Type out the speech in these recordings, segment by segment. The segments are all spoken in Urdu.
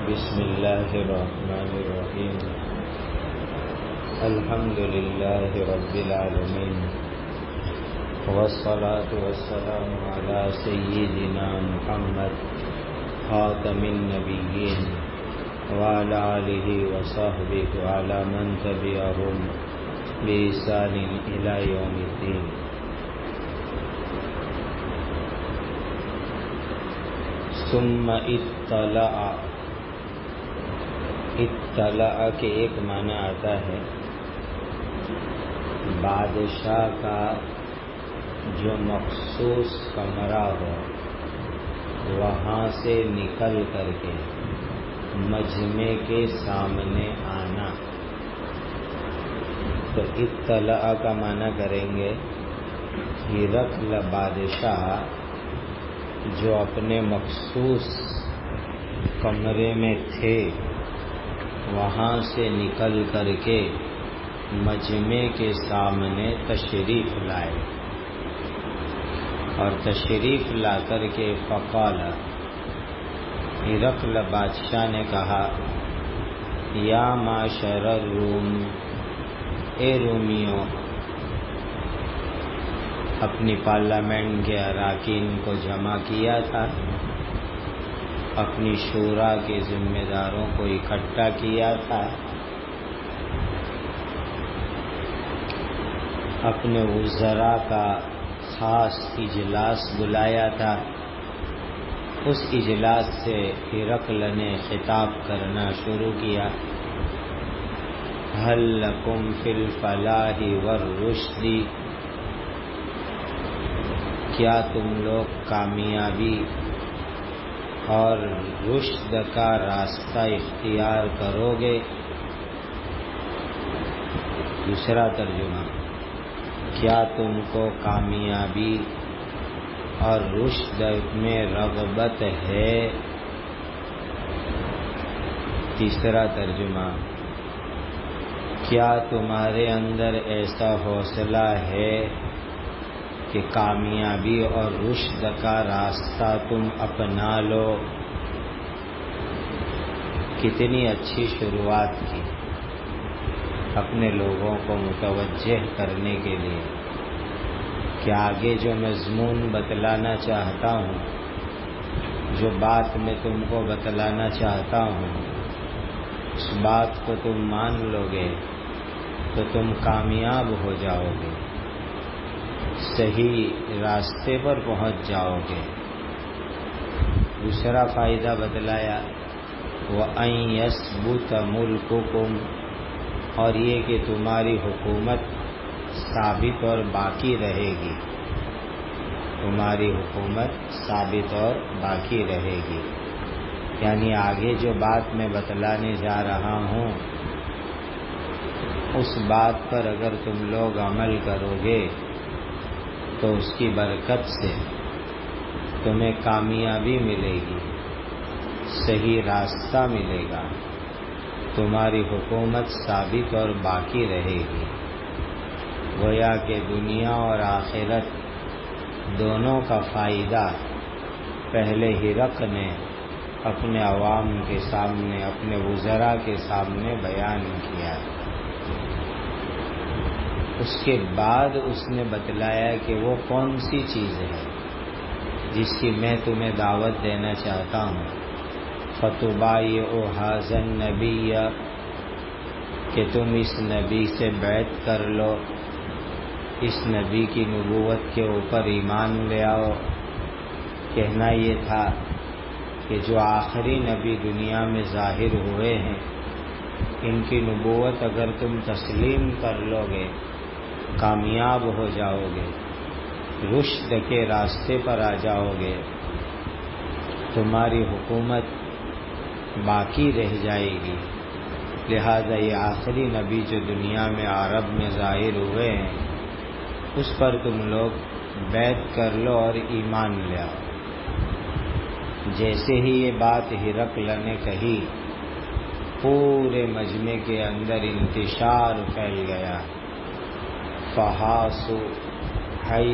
بسم اللہ الرحمن الرحیم الحمد للہ رب العالمین والصلاة والسلام علی سیدنا محمد خاتم النبیین وعلی آلہ وصحبہ وعلی من تبعہم بإحسان الی یوم الدین۔ ثم اطلع کے ایک معنی آتا ہے بادشاہ کا جو مخصوص کمرہ ہو وہاں سے نکل کر کے مجمع کے سامنے آنا، تو اطلع کا معنی کریں گے ہرقل بادشاہ جو اپنے مخصوص کمرے میں تھے وہاں سے نکل کر کے مجمع کے سامنے تشریف لائے، اور تشریف لا کر کے فقال، ہرقل بادشاہ نے کہا، یا معشر الروم، اے رومیوں، اپنی پارلیمنٹ کے اراکین کو جمع کیا تھا، اپنی شورا کے ذمہ داروں کو اکٹھا کیا تھا، اپنے وزراء کا خاص اجلاس بلایا تھا۔ اس اجلاس سے ہرقل نے خطاب کرنا شروع کیا، هل لکم فی الفلاح والرشد، کیا تم لوگ کامیابی اور رشد کا راستہ اختیار کرو گے؟ دوسرا ترجمہ، کیا تم کو کامیابی اور رشد میں رغبت ہے؟ تیسرا ترجمہ، کیا تمہارے اندر ایسا حوصلہ ہے کہ کامیابی اور رشد کا راستہ تم اپنا لو؟ کتنی اچھی شروعات کی اپنے لوگوں کو متوجہ کرنے کے لیے کہ آگے جو مضمون بتلانا چاہتا ہوں، جو بات میں تم کو بتلانا چاہتا ہوں، اس بات کو تم مان لو گے تو تم کامیاب ہو جاؤ گے، صحیح راستے پر پہنچ جاؤ گے۔ دوسرا فائدہ بتلایا، وَأَن يَثْبُتَ مُلْكُكُمْ، اور یہ کہ تمہاری حکومت ثابت اور باقی رہے گی، تمہاری حکومت ثابت اور باقی رہے گی، یعنی آگے جو بات میں بتلانے جا رہا ہوں اس بات پر اگر تم لوگ عمل کرو گے تو اس کی برکت سے تمہیں کامیابی ملے گی، صحیح راستہ ملے گا، تمہاری حکومت ثابت اور باقی رہے گی۔ گویا کہ دنیا اور آخرت دونوں کا فائدہ پہلے ہرقل نے اپنے عوام کے سامنے، اپنے وزراء کے سامنے بیان کیا، اس کے بعد اس نے بتلایا کہ وہ کون سی چیز ہے جس کی میں تمہیں دعوت دینا چاہتا ہوں۔ فَتُبَايِعُ هَذَا النَّبِيَّ، کہ تم اس نبی سے بیعت کر لو، اس نبی کی نبوت کے اوپر ایمان لے آؤ۔ کہنا یہ تھا کہ جو آخری نبی دنیا میں ظاہر ہوئے ہیں ان کی نبوت اگر تم تسلیم کر لو گے کامیاب ہو جاؤ گے، رشد کے راستے پر آ جاؤ گے، تمہاری حکومت باقی رہ جائے گی۔ لہذا یہ آخری نبی جو دنیا میں عرب میں ظاہر ہوئے ہیں اس پر تم لوگ بیعت کر لو اور ایمان لے آؤ۔ جیسے ہی یہ بات ہرقل نے کہی پورے مجمع کے اندر انتشار پھیل گیا، فحاسوا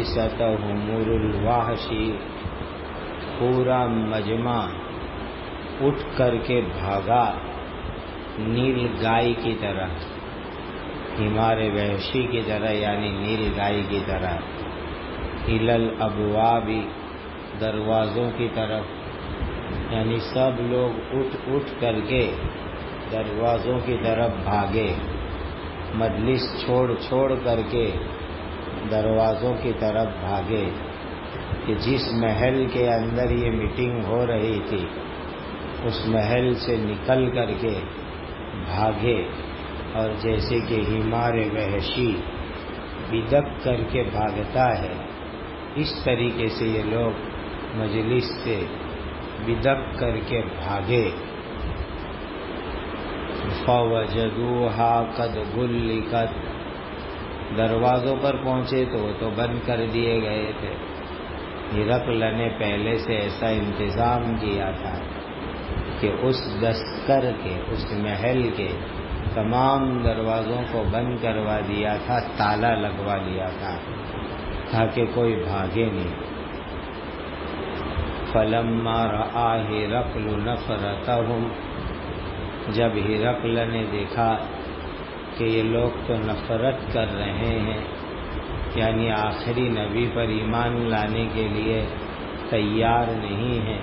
حیثتهم الوحش، پورا مجمع اٹھ کر کے بھاگا نیل گائے کی طرح، حمار وحشی کی طرح یعنی نیل گائے کی طرح، الی الابواب دروازوں کی طرف، یعنی سب لوگ اٹھ کر کے دروازوں کی طرف بھاگے، مجلس چھوڑ کر کے دروازوں کی طرف بھاگے کہ جس محل کے اندر یہ میٹنگ ہو رہی تھی اس محل سے نکل کر کے بھاگے، اور جیسے کہ حمار وحشی بدک کر کے بھاگتا ہے اس طریقے سے یہ لوگ مجلس سے بدک کر کے بھاگے۔ فَوَجَدُوهَا قَدْ غُلِّقَتْ، دروازوں پر پہنچے تو وہ تو بند کر دیے گئے تھے۔ ہرقل نے پہلے سے ایسا انتظام کیا تھا کہ اس دستر کے، اس محل کے تمام دروازوں کو بند کروا دیا تھا، تالا لگوا دیا تھا تاکہ کوئی بھاگے نہیں۔ فَلَمَّا رَأَىٰ ہرقل نَفْرَتَهُمْ، جب ہرقل نے دیکھا کہ یہ لوگ تو نفرت کر رہے ہیں، یعنی آخری نبی پر ایمان لانے کے لیے تیار نہیں ہیں،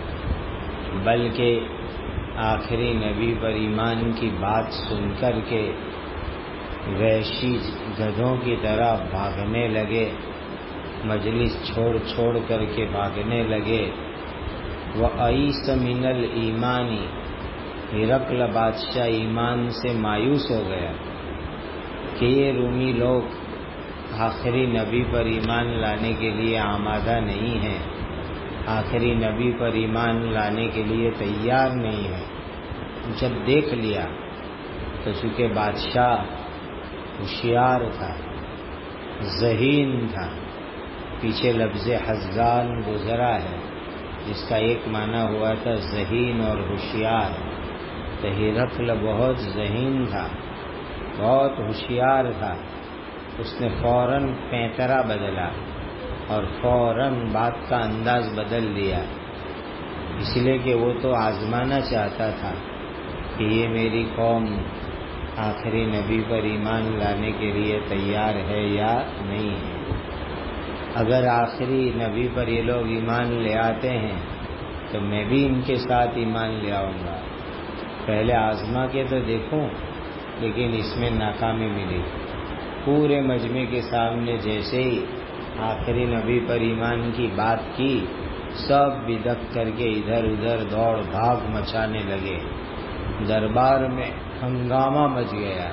بلکہ آخری نبی پر ایمان کی بات سن کر کے وحشی گدھوں کی طرح بھاگنے لگے، مجلس چھوڑ کر کے بھاگنے لگے۔ وَأَيْسَ مِنَ الْإِيمَانِ، ہرقل بادشاہ ایمان سے مایوس ہو گیا کہ یہ رومی لوگ آخری نبی پر ایمان لانے کے لیے آمادہ نہیں ہیں، آخری نبی پر ایمان لانے کے لیے تیار نہیں ہیں۔ جب دیکھ لیا تو چونکہ بادشاہ ہوشیار تھا، ذہین تھا، پیچھے لفظ حزگان گزرا ہے جس کا ایک معنی ہوا تھا ذہین اور ہوشیار، تو ہرقل بہت ذہین تھا، بہت ہوشیار تھا۔ اس نے فوراً پیترا بدلا اور فوراً بات کا انداز بدل دیا، اس لیے کہ وہ تو آزمانا چاہتا تھا کہ یہ میری قوم آخری نبی پر ایمان لانے کے لیے تیار ہے یا نہیں ہے۔ اگر آخری نبی پر یہ لوگ ایمان لے آتے ہیں تو میں بھی ان کے ساتھ ایمان لے آؤں گا، پہلے آزما کے تو دیکھوں، لیکن اس میں ناکامی ملی۔ پورے مجمع کے سامنے جیسے ہی آخری نبی پر ایمان کی بات کی، سب بدک کر کے ادھر ادھر دوڑ بھاگ مچانے لگے، دربار میں ہنگامہ مچ گیا۔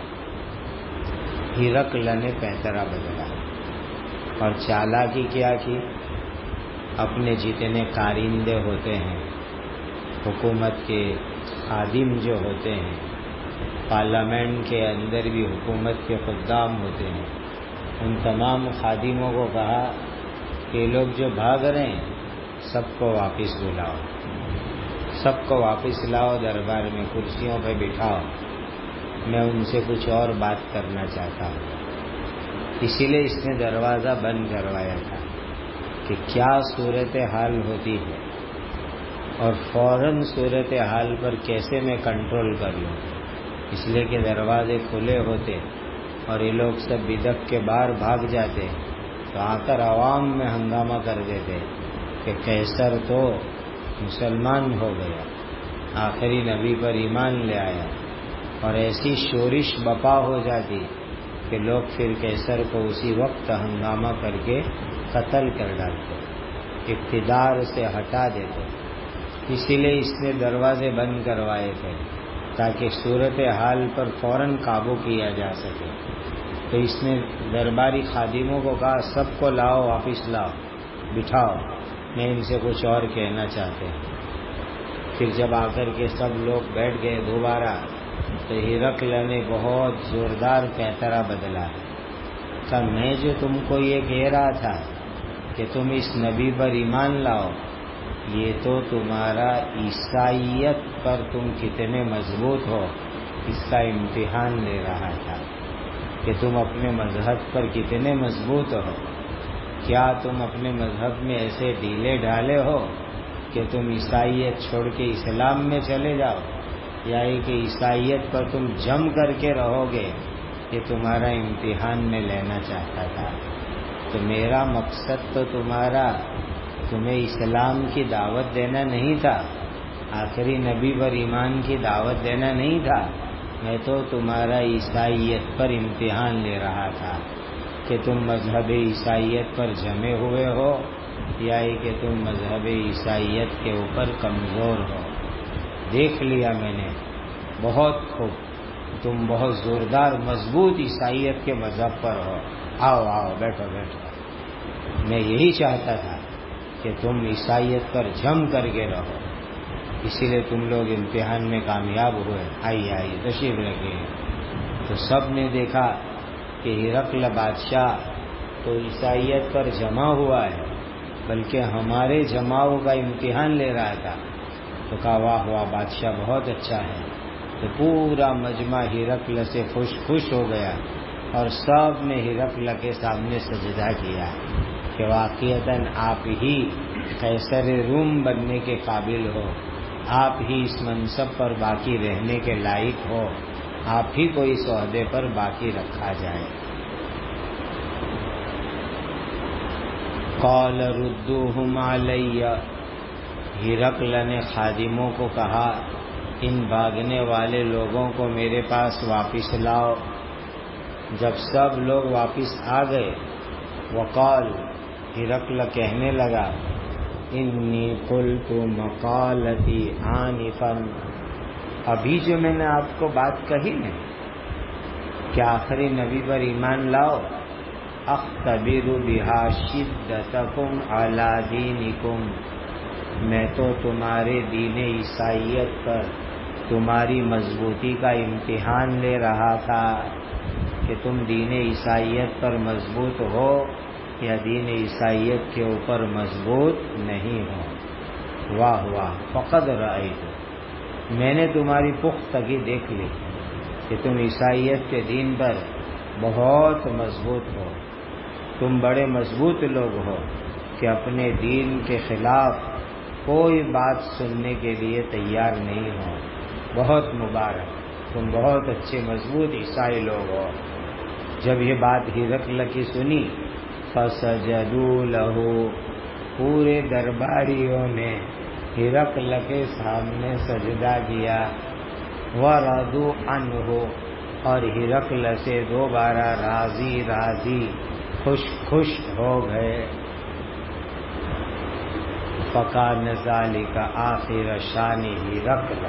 ہرقل نے پیترا بدلا اور چالاکی کیا کی، اپنے جتنے کارندے ہوتے ہیں، حکومت کے خادم جو ہوتے ہیں، پارلیمنٹ کے اندر بھی حکومت کے خدام ہوتے ہیں، ان تمام خادموں کو کہا کہ لوگ جو بھاگ رہے ہیں سب کو واپس بلاؤ، سب کو واپس لاؤ، دربار میں کرسیوں پہ بٹھاؤ، میں ان سے کچھ اور بات کرنا چاہتا ہوں۔ اسی لیے اس نے دروازہ بند کروایا تھا کہ کیا صورتحال ہوتی ہے اور فوراً صورتحال پر کیسے میں کنٹرول کر لوں، اس لیے کہ دروازے کھلے ہوتے اور یہ لوگ سب بدک کے باہر بھاگ جاتے تو آ کر عوام میں ہنگامہ کر دیتے کہ قیصر تو مسلمان ہو گیا، آخری نبی پر ایمان لے آیا، اور ایسی شورش بپا ہو جاتی کہ لوگ پھر قیصر کو اسی وقت ہنگامہ کر کے قتل کر ڈالتے، اقتدار سے ہٹا دیتے۔ اسی لیے اس نے دروازے بند کروائے تھے تاکہ صورتحال پر فوراً قابو کیا جا سکے۔ تو اس نے درباری خادموں کو کہا سب کو لاؤ، واپس لاؤ، بٹھاؤ، میں ان سے کچھ اور کہنا چاہتے ہیں۔ پھر جب آ کر کے سب لوگ بیٹھ گئے دوبارہ تو ہرقل نے بہت زوردار پیترا بدلا کہ میں جو تم کو یہ کہہ رہا تھا کہ تم اس نبی پر ایمان لاؤ، یہ تو تمہارا عیسائیت پر تم کتنے مضبوط ہو اس کا امتحان لے رہا تھا کہ تم اپنے مذہب پر کتنے مضبوط ہو۔ کیا تم اپنے مذہب میں ایسے ڈھیلے ڈھالے ہو کہ تم عیسائیت چھوڑ کے اسلام میں چلے جاؤ، یا یہ کہ عیسائیت پر تم جم کر کے رہو گے، یہ تمہارا امتحان میں لینا چاہتا تھا۔ تو میرا مقصد تو تمہیں اسلام کی دعوت دینا نہیں تھا، آخری نبی پر ایمان کی دعوت دینا نہیں تھا، میں تو تمہارا عیسائیت پر امتحان لے رہا تھا کہ تم مذہب عیسائیت پر جمے ہوئے ہو، یا یہ کہ تم مذہب عیسائیت کے اوپر کمزور ہو۔ دیکھ لیا میں نے بہت خوب، تم بہت زوردار مضبوط عیسائیت کے مذہب پر ہو، آؤ آؤ بیٹھو بیٹھو۔ میں یہی چاہتا تھا کہ تم عیسائیت پر جم کر کے رہو، اسی لیے تم لوگ امتحان میں کامیاب ہوئے۔ آئیے آئیے تشریف رکھیے۔ تو سب نے دیکھا کہ ہرقل بادشاہ تو عیسائیت پر جمع ہوا ہے، بلکہ ہمارے جماؤ کا امتحان لے رہا تھا، تو کہا واہ واہ بادشاہ بہت اچھا ہے۔ تو پورا مجمع ہرقل سے خوش ہو گیا، اور سب نے ہرقل کے سامنے سجدہ کیا کہ واقعتاً آپ ہی قیصر روم بننے کے قابل ہو، آپ ہی اس منصب پر باقی رہنے کے لائق ہو، آپ ہی کو اس عہدے پر باقی رکھا جائے۔ قال ردوہم علی، ہرقل نے خادموں کو کہا ان بھاگنے والے لوگوں کو میرے پاس واپس لاؤ۔ جب سب لوگ واپس آ گئے، وقال، ہرقل کہنے لگا انی قلت مقالتی آنفا، ابھی جو میں نے آپ کو بات کہی نا کہ آخری نبی پر ایمان لاؤ، اختبر بہا شدتکم علی دینکم، میں تو تمہارے دین عیسائیت پر تمہاری مضبوطی کا امتحان لے رہا تھا کہ تم دین عیسائیت پر مضبوط ہو یا دین عیسائیت کے اوپر مضبوط نہیں ہو۔ واہ واہ، فقد رأیت، میں نے تمہاری پختگی دیکھ لی کہ تم عیسائیت کے دین پر بہت مضبوط ہو، تم بڑے مضبوط لوگ ہو کہ اپنے دین کے خلاف کوئی بات سننے کے لیے تیار نہیں ہو۔ بہت مبارک، تم بہت اچھے مضبوط عیسائی لوگ ہو۔ جب یہ بات ہرقل کی سنی، فسجدوا لہ، پورے درباریوں نے ہرقل کے سامنے سجدہ کیا، ورضوا عنہ، اور ہرقل سے دوبارہ راضی راضی خوش ہو گئے۔ فکان ذلک آخر شان ہرقل،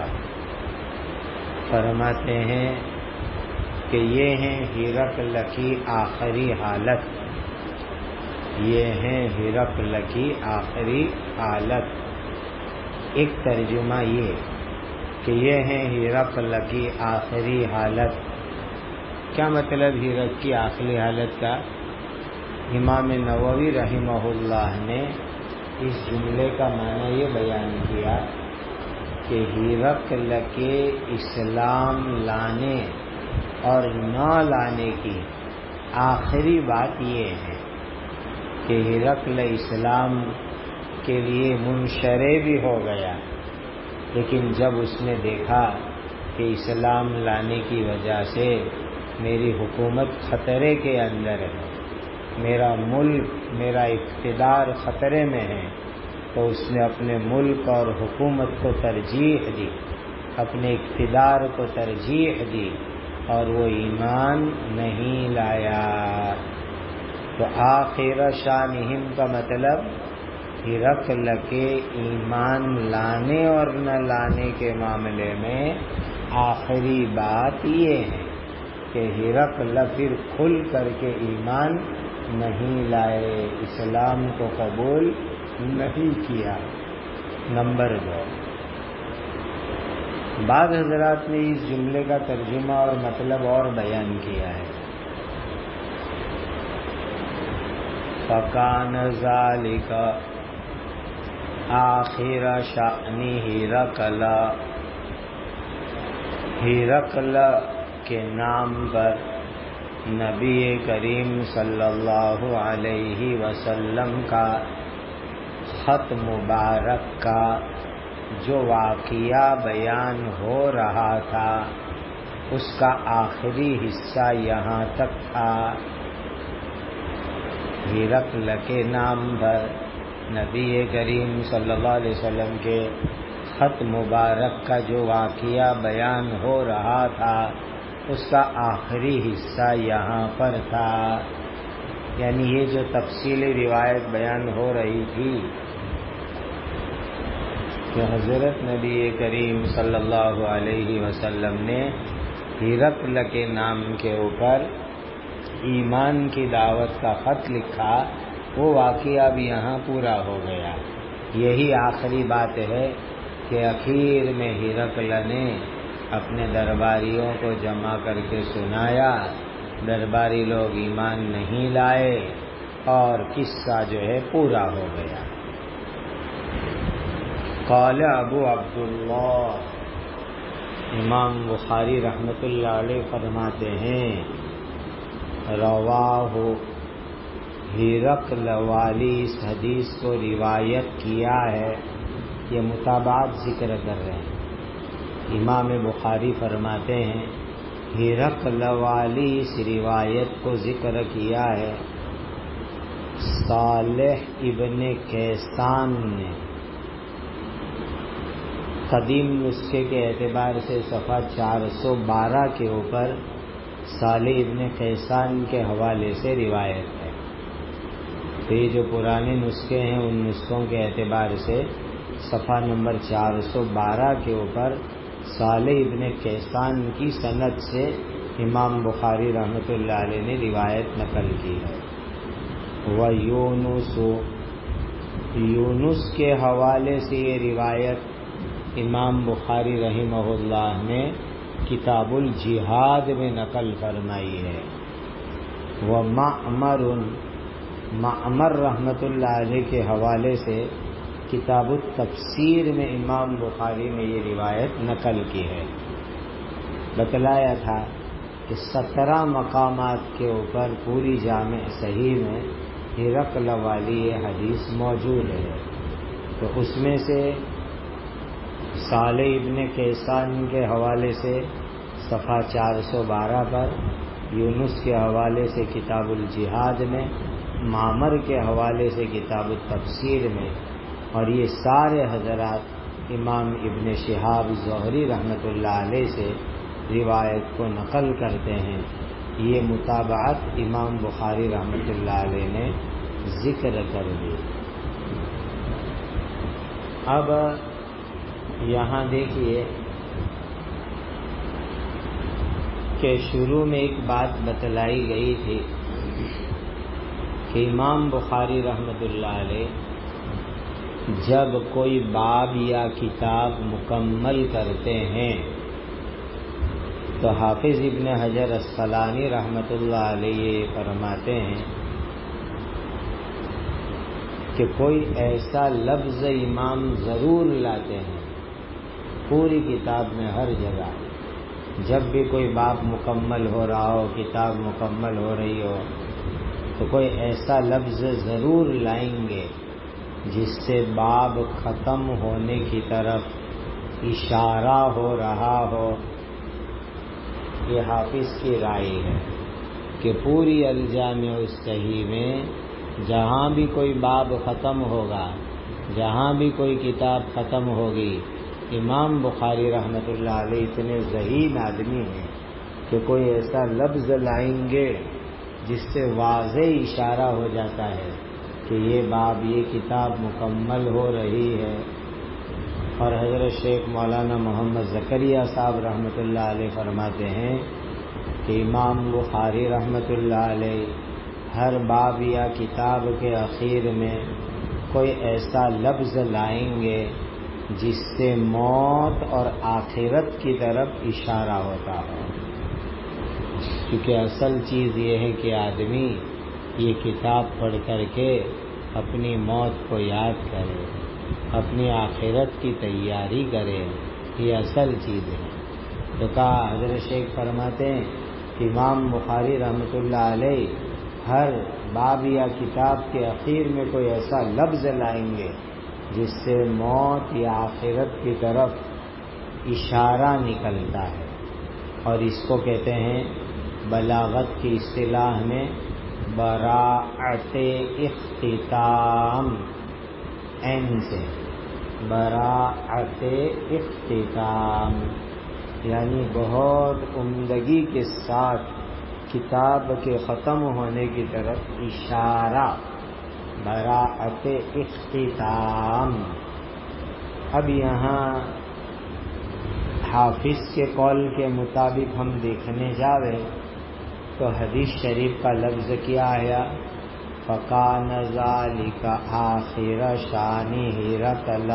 فرماتے ہیں کہ یہ ہیں ہرقل کی آخری حالت، یہ ہیں ہرقل کی آخری حالت۔ ایک ترجمہ یہ کہ یہ ہیں ہرقل کی آخری حالت۔ کیا مطلب ہرقل کی آخری حالت کا؟ امام نووی رحمہ اللہ نے اس جملے کا معنی یہ بیان کیا کہ ہرقل کے اسلام لانے اور نہ لانے کی آخری بات یہ ہے کہ ہرقل اسلام کے لیے منشرح بھی ہو گیا، لیکن جب اس نے دیکھا کہ اسلام لانے کی وجہ سے میری حکومت خطرے کے اندر ہے، میرا ملک، میرا اقتدار خطرے میں ہے، تو اس نے اپنے ملک اور حکومت کو ترجیح دی، اپنے اقتدار کو ترجیح دی، اور وہ ایمان نہیں لایا۔ تو آخر شانہم کا مطلب ہرقل کے ایمان لانے اور نہ لانے کے معاملے میں آخری بات یہ ہے کہ ہرقل پھر کھل کر کے ایمان نہیں لائے، اسلام کو قبول نہیں کیا۔ نمبر 2، بعض حضرات نے اس جملے کا ترجمہ اور مطلب اور بیان کیا ہے۔ فَكَانَ ذَلِكَ آخِرَ شَأْنِ ہرقل، ہرقل کے نام پر نبی کریم صلی اللہ علیہ وسلم کا خط مبارک کا جو واقعہ بیان ہو رہا تھا اس کا آخری حصہ یہاں تک تھا۔ ہرقل کے نام پر نبی کریم صلی اللہ علیہ وسلم کے خط مبارک کا جو واقعہ بیان ہو رہا تھا اس کا آخری حصہ یہاں پر تھا، یعنی یہ جو تفصیلی روایت بیان ہو رہی تھی کہ حضرت نبی کریم صلی اللہ علیہ وسلم نے ہرقل کے نام کے اوپر ایمان کی دعوت کا خط لکھا، وہ واقعہ بھی یہاں پورا ہو گیا۔ یہی آخری بات ہے کہ اخیر میں ہرقل نے اپنے درباریوں کو جمع کر کے سنایا، درباری لوگ ایمان نہیں لائے اور قصہ جو ہے پورا ہو گیا۔ قال ابو عبداللہ، امام بخاری رحمۃ اللہ علیہ فرماتے ہیں رواہ ہرقل والی اس حدیث کو روایت کیا ہے، یہ متابعت ذکر کر رہے ہیں۔ امام بخاری فرماتے ہیں ہرقل والی اس روایت کو ذکر کیا ہے صالح ابن کیسان نے۔ قدیم نسخے کے اعتبار سے صفحہ 412 کے اوپر صالح ابن کیسان کے حوالے سے روایت ہے۔ تو یہ جو پرانے نسخے ہیں ان نسخوں کے اعتبار سے صفحہ نمبر 412 کے اوپر صالح ابن کیسان کی سند سے امام بخاری رحمۃ اللہ علیہ نے روایت نقل کی ہے۔ وَيُونُسُ، یونس کے حوالے سے یہ روایت امام بخاری رحمہ اللہ نے کتاب الجہاد میں نقل فرمائی ہے۔ وَمَعْمَرٌ، معمر رحمۃ اللہ علیہ کے حوالے سے کتاب التفسیر میں امام بخاری نے یہ روایت نقل کی ہے۔ بتلایا تھا کہ 17 مقامات کے اوپر پوری جامع صحیح میں ہرقل والی یہ حدیث موجود ہے، تو اس میں سے صالح ابن کیسان کے حوالے سے صفحہ 412 پر، یونس کے حوالے سے کتاب الجہاد میں، معمر کے حوالے سے کتاب التفسیر میں، اور یہ سارے حضرات امام ابن شہاب زہری رحمۃ اللہ علیہ سے روایت کو نقل کرتے ہیں۔ یہ متابعت امام بخاری رحمۃ اللہ علیہ نے ذکر کر دی۔ اب یہاں دیکھیے کہ شروع میں ایک بات بتلائی گئی تھی کہ امام بخاری رحمۃ اللہ علیہ جب کوئی باب یا کتاب مکمل کرتے ہیں تو حافظ ابن حجر اسقلانی رحمۃ اللہ علیہ فرماتے ہیں کہ کوئی ایسا لفظ امام ضرور لاتے ہیں پوری کتاب میں، ہر جگہ جب بھی کوئی باب مکمل ہو رہا ہو، کتاب مکمل ہو رہی ہو، تو کوئی ایسا لفظ ضرور لائیں گے جس سے باب ختم ہونے کی طرف اشارہ ہو رہا ہو۔ یہ حافظ کی رائے ہے کہ پوری الجامع الصحیح میں جہاں بھی کوئی باب ختم ہوگا، جہاں بھی کوئی کتاب ختم ہوگی، امام بخاری رحمۃ اللہ علیہ اتنے ذہین آدمی ہیں کہ کوئی ایسا لفظ لائیں گے جس سے واضح اشارہ ہو جاتا ہے کہ یہ باب، یہ کتاب مکمل ہو رہی ہے۔ اور حضرت شیخ مولانا محمد زکریا صاحب رحمۃ اللہ علیہ فرماتے ہیں کہ امام بخاری رحمۃ اللہ علیہ ہر باب یا کتاب کے اخیر میں کوئی ایسا لفظ لائیں گے جس سے موت اور آخرت کی طرف اشارہ ہوتا ہو، کیونکہ اصل چیز یہ ہے کہ آدمی یہ کتاب پڑھ کر کے اپنی موت کو یاد کرے، اپنی آخرت کی تیاری کرے، یہ اصل چیز ہے۔ تو کہا حضرت شیخ فرماتے ہیں کہ امام بخاری رحمۃ اللہ علیہ ہر باب یا کتاب کے اخیر میں کوئی ایسا لفظ لائیں گے جس سے موت یا آخرت کی طرف اشارہ نکلتا ہے، اور اس کو کہتے ہیں بلاغت کی اصطلاح میں براعت اختتام، این سے براعت اختتام، یعنی بہت عمدگی کے ساتھ کتاب کے ختم ہونے کی طرف اشارہ، براعت اختتام۔ اب یہاں حافظ کے قول کے مطابق ہم دیکھنے جاوے تو حدیث شریف کا لفظ کیا آیا؟ فَكَانَ ذَلِكَ آخِرَ شَانِ هِرَقْلَ،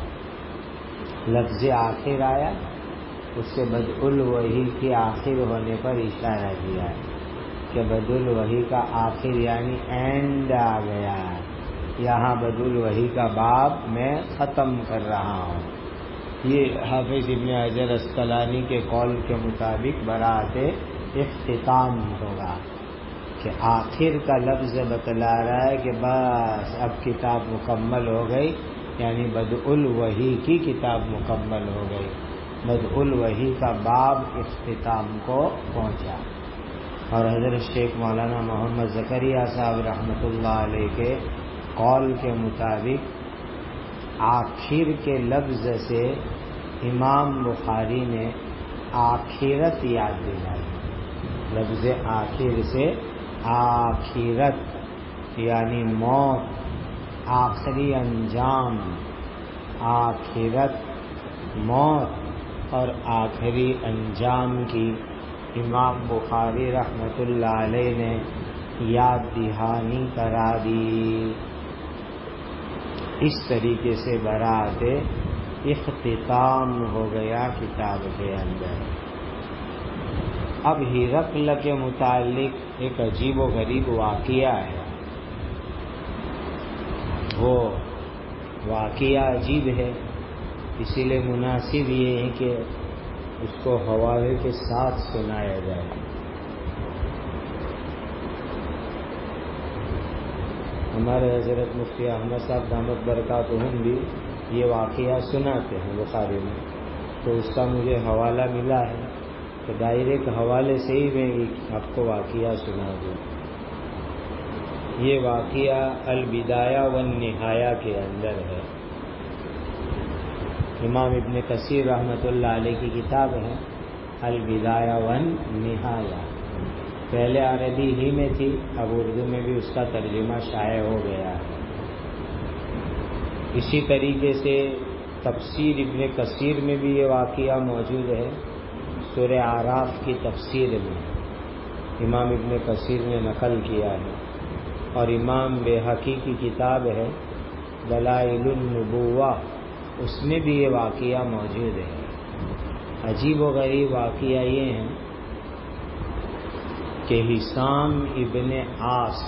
لفظ آخر آیا، اس سے بدء الوحی کی آخر ہونے پر اشارہ دیا ہے کہ بدء الوحی کا آخر یعنی اینڈ آ گیا ہے، یہاں بدء الوحی کا باب میں ختم کر رہا ہوں۔ یہ حافظ ابن حجر اسقلانی کے قول کے مطابق براعت اختتام ہوگا کہ آخر کا لفظ بتلا رہا ہے کہ بس اب کتاب مکمل ہو گئی، یعنی بدء الوحی کی کتاب مکمل ہو گئی، بدء الوحی کا باب اختتام کو پہنچا۔ اور حضرت شیخ مولانا محمد زکریا صاحب رحمۃ اللہ علیہ کے قول کے مطابق آخر کے لفظ سے امام بخاری نے آخرت یاد دلائی، لفظ آخر سے آخرت یعنی موت، آخری انجام، آخرت موت اور آخری انجام کی امام بخاری رحمۃ اللہ علیہ نے یاد دہانی کرا دی۔ اس طریقے سے براعت اختتام ہو گیا کتاب کے اندر۔ اب ہرقل کے متعلق ایک عجیب و غریب واقعہ ہے، وہ واقعہ عجیب ہے، اسی لیے مناسب یہ ہے کہ اس کو حوالے کے ساتھ سنایا جائے۔ ہمارے حضرت مفتی احمد صاحب دامت برکاتہم بھی یہ واقعہ سناتے ہیں بخاری میں، تو اس کا مجھے حوالہ ملا ہے، تو ڈائریکٹ حوالے سے ہی میں آپ کو واقعہ سنا دوں۔ یہ واقعہ البدایہ والنہایہ کے اندر ہے، امام ابن کثیر رحمۃ اللہ علیہ کی کتاب ہے البدایہ والنہایہ، پہلے عربی ہی میں تھی، اب اردو میں بھی اس کا ترجمہ شائع ہو گیا ہے۔ اسی طریقے سے تفسیر ابن کثیر میں بھی یہ واقعہ موجود ہے، سورہ اعراف کی تفسیر میں امام ابن کثیر نے نقل کیا ہے، اور امام بیہقی کی کتاب ہے دلائل النبوہ، اس میں بھی یہ واقعہ موجود ہے۔ عجیب و غریب واقعہ یہ ہے کہ حسام ابن عاص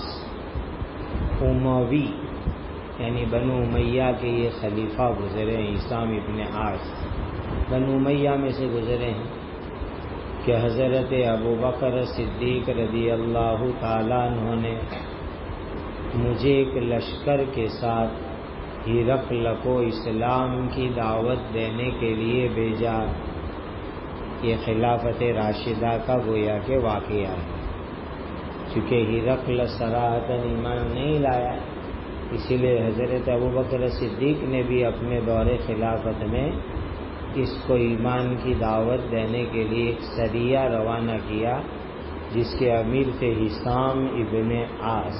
اموی یعنی بنو امیہ کے یہ خلیفہ گزرے ہیں، حسام ابن عاص بنو امیہ میں سے گزرے ہیں کہ حضرت ابوبکر صدیق رضی اللہ تعالیٰ عنہ نے مجھے ایک لشکر کے ساتھ ہرقل کو اسلام کی دعوت دینے کے لیے بھیجا۔ یہ خلافت راشدہ کا گویا کہ واقعہ ہے، چونکہ ہرقل صراحتاً ایمان نہیں لایا، اسی لیے حضرت ابوبکر صدیق نے بھی اپنے دور خلافت میں اس کو ایمان کی دعوت دینے کے لیے ایک سریہ روانہ کیا، جس کے امیر تھے حسام ابن عاص۔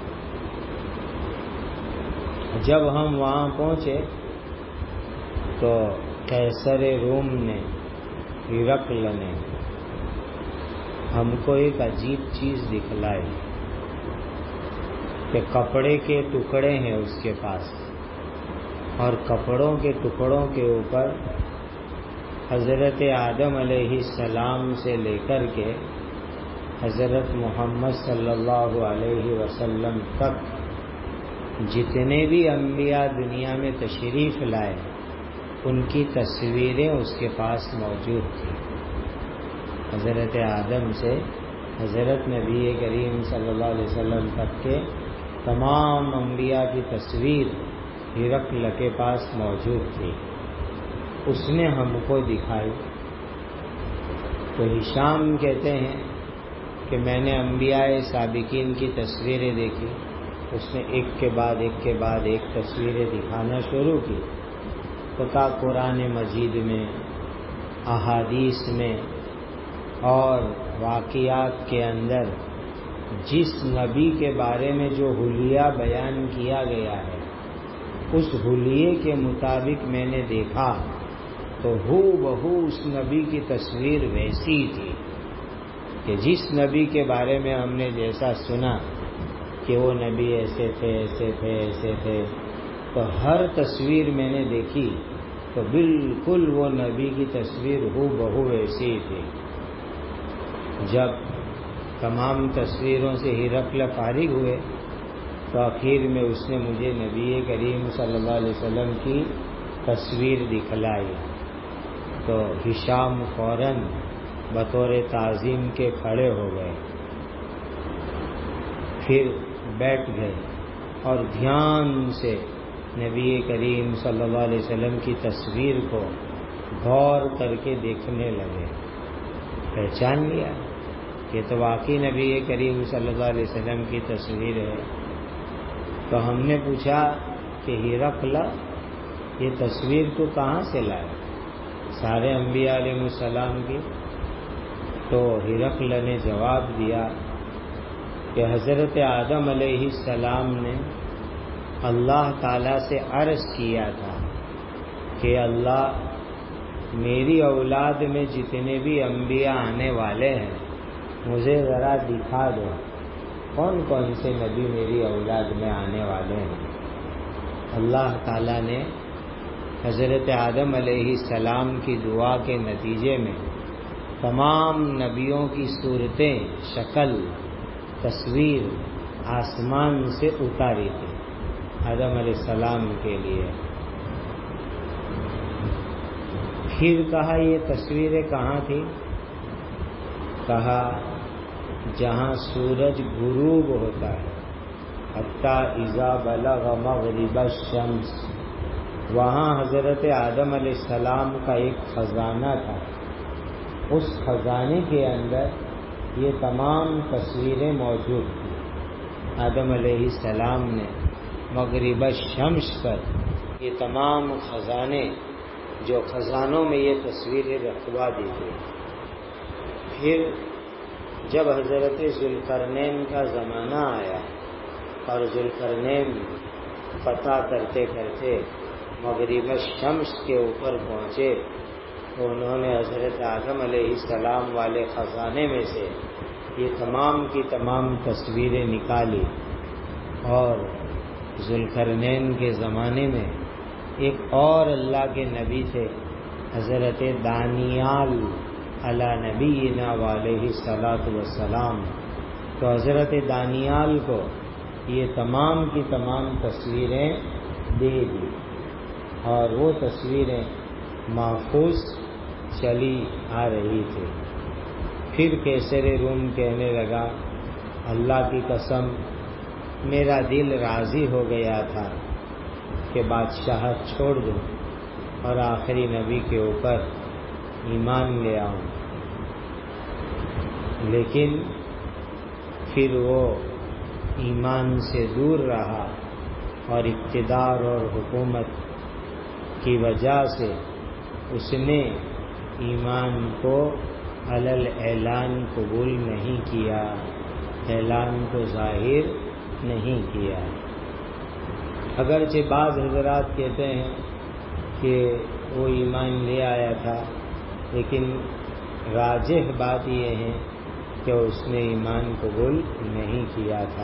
جب ہم وہاں پہنچے تو قیصر روم نے، ہرقل نے ہم کو ایک عجیب چیز دکھلائی کہ کپڑے کے ٹکڑے ہیں اس کے پاس، اور کپڑوں کے ٹکڑوں کے اوپر حضرت آدم علیہ السلام سے لے کر کے حضرت محمد صلی اللہ علیہ وسلم تک جتنے بھی انبیاء دنیا میں تشریف لائے ان کی تصویریں اس کے پاس موجود تھیں۔ حضرت آدم سے حضرت نبی کریم صلی اللہ علیہ وسلم تک کے تمام انبیاء کی تصویر ہرقل کے پاس موجود تھی، اس نے ہم کو دکھائی۔ تو ہشام کہتے ہیں کہ میں نے انبیاء سابقین کی تصویریں دیکھی، اس نے ایک کے بعد ایک تصویریں دکھانا شروع کی، تو تا قرآن مجید میں، احادیث میں اور واقعات کے اندر جس نبی کے بارے میں جو حلیہ بیان کیا گیا ہے اس حلیے کے مطابق میں نے دیکھا تو ہو بہو اس نبی کی تصویر ویسی تھی کہ جس نبی کے بارے میں ہم نے جیسا سنا کہ وہ نبی ایسے تھے، تو ہر تصویر میں نے دیکھی تو بالکل وہ نبی کی تصویر ہو بہو ویسی تھی۔ جب تمام تصویروں سے ہرقل فارغ ہوئے تو آخر میں اس نے مجھے نبی کریم صلی اللہ علیہ وسلم کی تصویر دکھلائی، تو ہشام فوراً بطور تعظیم کے کھڑے ہو گئے، پھر بیٹھ گئے اور دھیان سے نبی کریم صلی اللہ علیہ وسلم کی تصویر کو غور کر کے دیکھنے لگے۔ پہچان لیا کہ تو واقعی نبی کریم صلی اللہ علیہ وسلم کی تصویر ہے۔ تو ہم نے پوچھا کہ ہرقل یہ تصویر تو کہاں سے لائے؟ سارے انبیاء علیہ السلام کی۔ تو ہرقل نے جواب دیا کہ حضرت آدم علیہ السلام نے اللہ تعالیٰ سے عرض کیا تھا کہ اللہ میری اولاد میں جتنے بھی انبیاء آنے والے ہیں مجھے ذرا دکھا دو کون کون سے نبی میری اولاد میں آنے والے ہیں۔ اللہ تعالیٰ نے حضرت آدم علیہ السلام کی دعا کے نتیجے میں تمام نبیوں کی صورتیں، شکل، تصویر آسمان سے اتاری تھی آدم علیہ السلام کے لیے۔ پھر کہا یہ تصویریں کہاں تھی؟ کہا جہاں سورج غروب ہوتا ہے، حتی اذا بلغ مغرب الشمس، وہاں حضرت آدم علیہ السلام کا ایک خزانہ تھا، اس خزانے کے اندر یہ تمام تصویریں موجود تھیں۔ آدم علیہ السلام نے مغرب الشمس پر یہ تمام خزانے، جو خزانوں میں یہ تصویریں رکھوا دی تھی۔ پھر جب حضرت ذوالقرنین کا زمانہ آیا اور ذوالقرنین پتہ کرتے کرتے مغرب الشمس کے اوپر پہنچے تو انہوں نے حضرت آدم علیہ السلام والے خزانے میں سے یہ تمام کی تمام تصویریں نکالی، اور ذوالقرنین کے زمانے میں ایک اور اللہ کے نبی تھے حضرت دانیال علی نبینا وعلیہ الصلاۃ والسلام، تو حضرت دانیال کو یہ تمام کی تمام تصویریں دے دی اور وہ تصویریں محفوظ چلی آ رہی تھی۔ پھر قیصر روم کہنے لگا اللہ کی قسم میرا دل راضی ہو گیا تھا کہ بادشاہت چھوڑ دوں اور آخری نبی کے اوپر ایمان لے آؤں، لیکن پھر وہ ایمان سے دور رہا اور اقتدار اور حکومت کی وجہ سے اس نے ایمان کو علل اعلان قبول نہیں کیا، اعلان کو ظاہر نہیں کیا۔ اگرچہ بعض حضرات کہتے ہیں کہ وہ ایمان لے آیا تھا، لیکن راجح بات یہ ہے کہ اس نے ایمان قبول نہیں کیا تھا۔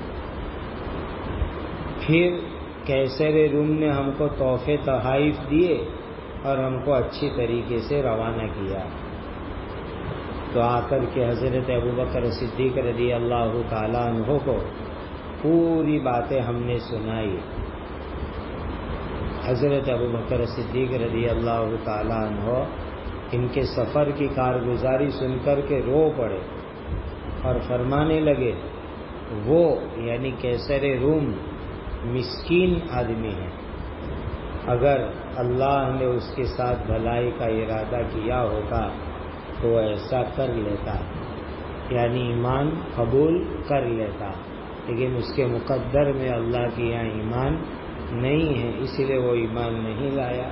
پھر قیصر روم نے ہم کو تحفے تحائف دیے اور ہم کو اچھی طریقے سے روانہ کیا، تو آ کر کے حضرت ابوبکر صدیق رضی اللہ تعالیٰ عنہ کو پوری باتیں ہم نے سنائی۔ حضرت ابوبکر صدیق رضی اللہ تعالیٰ عنہ ان کے سفر کی کارگزاری سن کر کے رو پڑے اور فرمانے لگے وہ یعنی قیصر روم مسکین آدمی ہے، اگر اللہ نے اس کے ساتھ بھلائی کا ارادہ کیا ہوتا تو وہ ایسا کر لیتا، یعنی ایمان قبول کر لیتا، لیکن اس کے مقدر میں اللہ کے یہاں ایمان نہیں ہے، اس لیے وہ ایمان نہیں لایا۔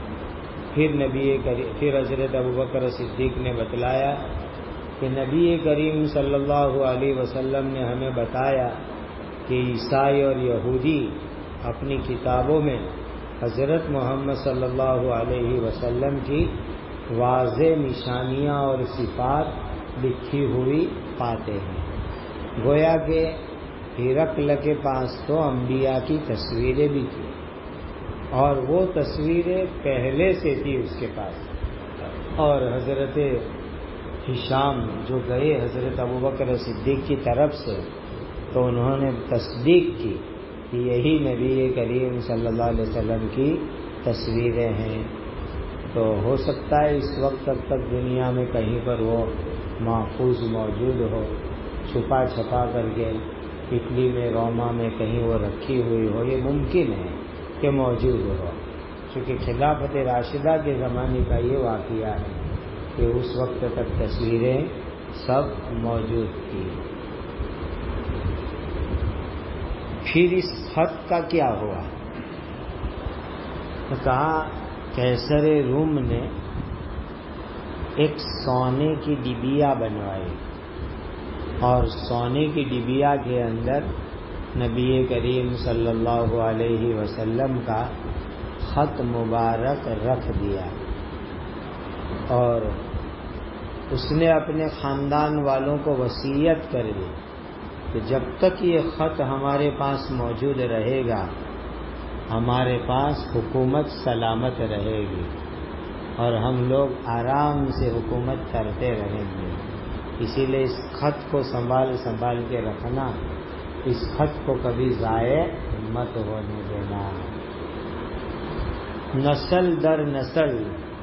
پھر حضرت ابوبکر صدیق نے بتلایا کہ نبی کریم صلی اللہ علیہ وسلم نے ہمیں بتایا کہ عیسائی اور یہودی اپنی کتابوں میں حضرت محمد صلی اللہ علیہ وسلم کی واضح نشانیاں اور صفات لکھی ہوئی پاتے ہیں۔ گویا کہ ہرقل کے پاس تو انبیاء کی تصویریں بھی تھیں، اور وہ تصویریں پہلے سے تھی اس کے پاس، اور حضرت ہشام جو گئے حضرت ابوبکر صدیق کی طرف سے تو انہوں نے تصدیق کی کہ یہی نبی کریم صلی اللہ علیہ وسلم کی تصویریں ہیں۔ تو ہو سکتا ہے اس وقت تک دنیا میں کہیں پر وہ محفوظ موجود ہو، چھپا چھپا کر کے اٹلی میں، روما میں کہیں وہ رکھی ہوئی ہو، یہ ممکن ہے کہ موجود ہو، چونکہ خلافت راشدہ کے زمانے کا یہ واقعہ ہے کہ اس وقت تک تصویریں سب موجود تھیں۔ پھر اس خط کا کیا ہوا؟ تو کہا قیصر روم نے ایک سونے کی ڈبیا بنوائی، اور سونے کی ڈبیا کے اندر نبی کریم صلی اللہ علیہ وسلم کا خط مبارک رکھ دیا، اور اس نے اپنے خاندان والوں کو وصیت کر دی کہ جب تک یہ خط ہمارے پاس موجود رہے گا ہمارے پاس حکومت سلامت رہے گی، اور ہم لوگ آرام سے حکومت کرتے رہیں گے۔ اسی لیے اس خط کو سنبھال کے رکھنا، اس خط کو کبھی ضائع مت ہونے دینا۔ نسل در نسل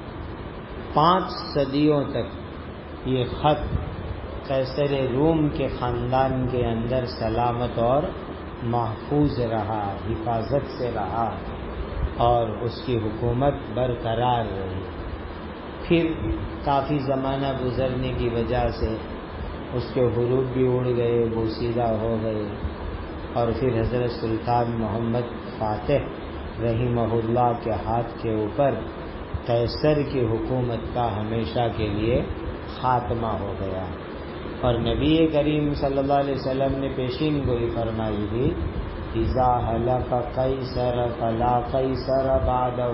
5 صدیوں تک یہ خط قیصر روم کے خاندان کے اندر سلامت اور محفوظ رہا، حفاظت سے رہا، اور اس کی حکومت برقرار رہی۔ پھر کافی زمانہ گزرنے کی وجہ سے اس کے حروف بھی اڑ گئے، بوسیدہ ہو گئے، اور پھر حضرت سلطان محمد فاتح رحمہ اللہ کے ہاتھ کے اوپر قیصر کی حکومت کا ہمیشہ کے لیے خاتمہ ہو گیا، اور نبی کریم صلی اللہ علیہ وسلم نے پیشین گوئی فرمائی تھی اذا ہلک قیصر فلا قیصر بعدہ،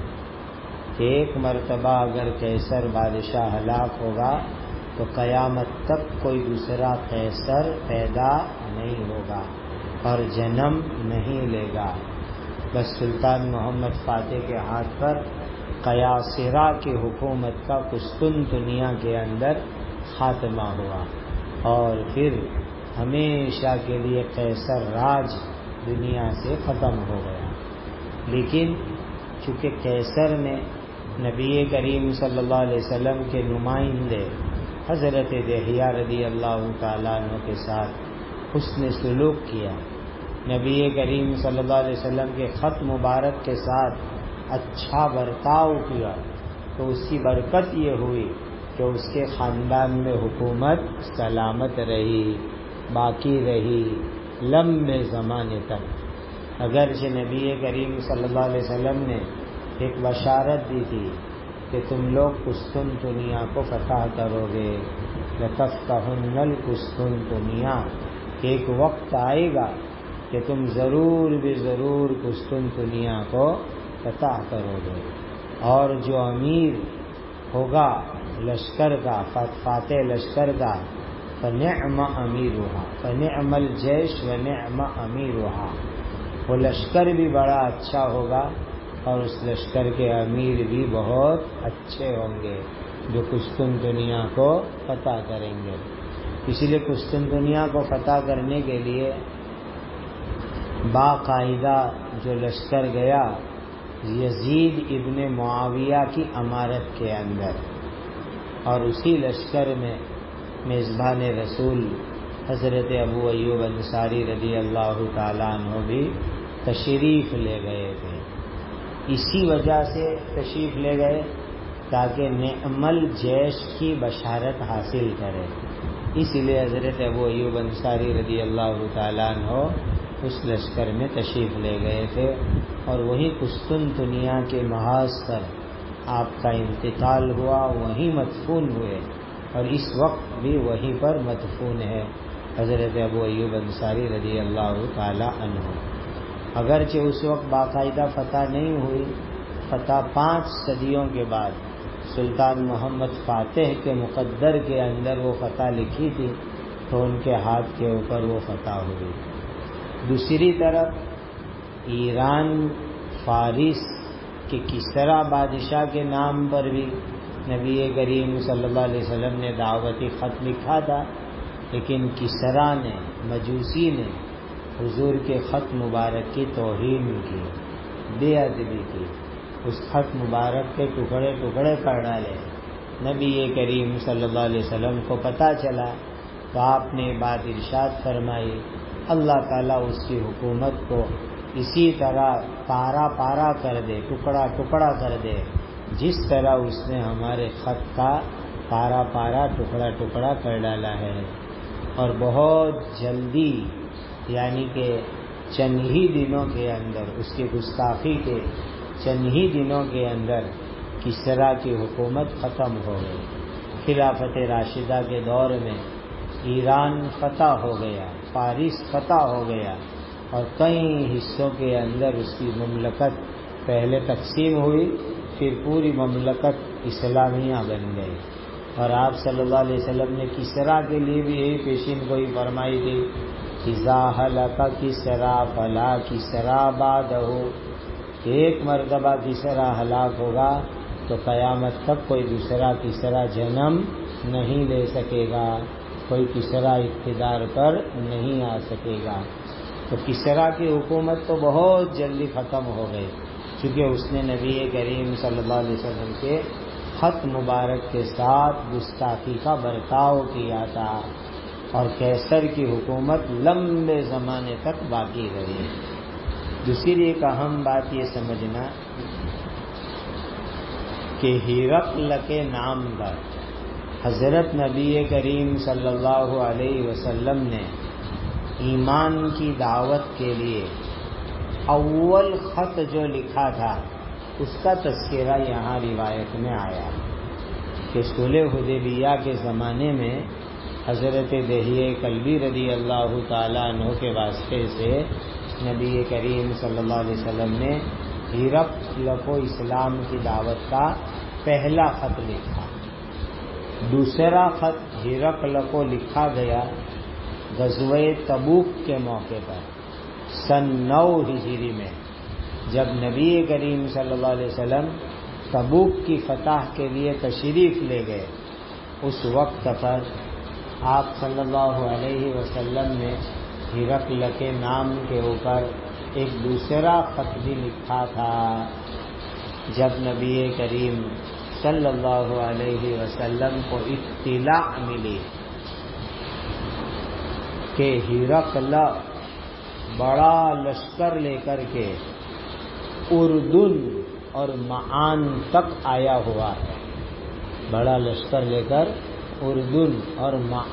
ایک مرتبہ اگر قیصر بادشاہ ہلاک ہوگا تو قیامت تک کوئی دوسرا قیصر پیدا نہیں ہوگا اور جنم نہیں لے گا۔ بس سلطان محمد فاتح کے ہاتھ پر قیاصرہ کی حکومت کا قسطنطنیہ کے اندر خاتمہ ہوا، اور پھر ہمیشہ کے لیے قیصر راج دنیا سے ختم ہو گیا۔ لیکن چونکہ قیصر نے نبی کریم صلی اللہ علیہ وسلم کے نمائندے حضرت دحیہ رضی اللہ تعالیٰ عنہ کے ساتھ حسن سلوک کیا، نبی کریم صلی اللہ علیہ وسلم کے خط مبارک کے ساتھ اچھا برتاؤ کیا، تو اس کی برکت یہ ہوئی کہ اس کے خاندان میں حکومت سلامت رہی، باقی رہی لمبے زمانے تک۔ اگرچہ نبی کریم صلی اللہ علیہ وسلم نے ایک بشارت دی تھی کہ تم لوگ قسطنطنیہ کو فتح کرو گے، لَتَفْتَحُنَّ الْقُسْطُنطُنِیَّةَ، ایک وقت آئے گا کہ تم ضرور بھی ضرور قسطنطنیہ کو فتح کرو گے، اور جو امیر ہوگا لشکر کا، فاتح لشکر کا، فَنِعْمَ أَمِيرُهَا فَنِعْمَ الْجَيْشُ وَنِعْمَ أَمِيرُهَا، وہ لشکر بھی بڑا اچھا ہوگا اور اس لشکر کے امیر بھی بہت اچھے ہوں گے جو قسطنطنیہ کو فتح کریں گے۔ اسی لیے قسطنطنیہ کو فتح کرنے کے لیے باقاعدہ جو لشکر گیا یزید ابن معاویہ کی امارت کے اندر، اور اسی لشکر میں میزبان رسول حضرت ابو ایوب انصاری رضی اللہ تعالیٰ عنہ بھی تشریف لے گئے تھے۔ اسی وجہ سے تشریف لے گئے تاکہ نعم الجیش کی بشارت حاصل کرے. اس لیے حضرت ابو ایوب انصاری رضی اللہ تعالیٰ عنہ اس لشکر میں تشریف لے گئے تھے، اور وہی قسطنطنیہ کے محاذ پر آپ کا انتقال ہوا، وہیں مدفون ہوئے، اور اس وقت بھی وہیں پر مدفون ہے حضرت ابو ایوب انصاری رضی اللہ تعالی عنہ. اگرچہ اس وقت باقاعدہ فتح نہیں ہوئی، فتح 5 صدیوں کے بعد سلطان محمد فاتح کے مقدر کے اندر وہ فتح لکھی تھی، تو ان کے ہاتھ کے اوپر وہ فتح ہوئی. دوسری طرف ایران فارس کے کسرا بادشاہ کے نام پر بھی نبی کریم صلی اللہ علیہ وسلم نے دعوتی خط لکھا تھا، لیکن کسرا نے، مجوسی نے حضور کے خط مبارک کی توہین کی، بے ادبی کی، اس خط مبارک کے ٹکڑے ٹکڑے کر ڈالے. نبی کریم صلی اللہ علیہ وسلم کو پتہ چلا تو آپ نے بات ارشاد فرمائی، اللہ تعالیٰ اس کی حکومت کو اسی طرح پارا پارا کر دے، ٹکڑا ٹکڑا کر دے، جس طرح اس نے ہمارے خط کا پارا پارا ٹکڑا ٹکڑا کر ڈالا ہے. اور بہت جلدی، یعنی کہ چند ہی دنوں کے اندر، اس کی گستاخی کے چند ہی دنوں کے اندر کسرا کی حکومت ختم ہو گئی. خلافت راشدہ کے دور میں ایران فتح ہو گیا، فارس فتح ہو گیا، اور کئی حصوں کے اندر اس کی مملکت پہلے تقسیم ہوئی، پھر پوری مملکت اسلامیہ بن گئی. اور آپ صلی اللہ علیہ وسلم نے کسرا کے لیے بھی یہی پیشین گوئی فرمائی تھی، اذا ہلک کسرا فلا کسرا بعدہ، ایک مرتبہ کسرا ہلاک ہوگا تو قیامت تک کوئی دوسرا کسرا جنم نہیں لے سکے گا، کوئی کسرا اقتدار پر نہیں آ سکے گا. تو کسرا کی حکومت تو بہت جلدی ختم ہو گئی، چونکہ اس نے نبی کریم صلی اللہ علیہ وسلم کے خط مبارک کے ساتھ گستاخی کا برتاؤ کیا تھا، اور قیصر کی حکومت لمبے زمانے تک باقی رہی. دوسری ایک اہم بات یہ سمجھنا کہ ہرقل کے نام پر حضرت نبی کریم صلی اللہ علیہ وسلم نے ایمان کی دعوت کے لیے اول خط جو لکھا تھا اس کا تذکرہ یہاں روایت میں آیا کہ صلح حدیبیہ کے زمانے میں حضرت دحیہ کلبی رضی اللہ تعالیٰ عنہ کے واسطے سے نبی کریم صلی اللہ علیہ وسلم نے ہرقل کو اسلام کی دعوت کا پہلا خط لکھا. دوسرا خط ہرقل کو لکھا گیا غزوہ تبوک کے موقع پر سن 9 ہجری میں، جب نبی کریم صلی اللہ علیہ وسلم تبوک کی فتح کے لیے تشریف لے گئے. اس وقت پر آپ صلی اللہ علیہ وسلم نے ہرقل کے نام کے اوپر ایک دوسرا خط بھی لکھا تھا. جب نبی کریم صلی اللہ علیہ وسلم کو اطلاع ملی کہ ہرقل بڑا لشکر لے کر کے اردن اور معان تک آیا ہوا ہے، بڑا لشکر لے کر اردن اور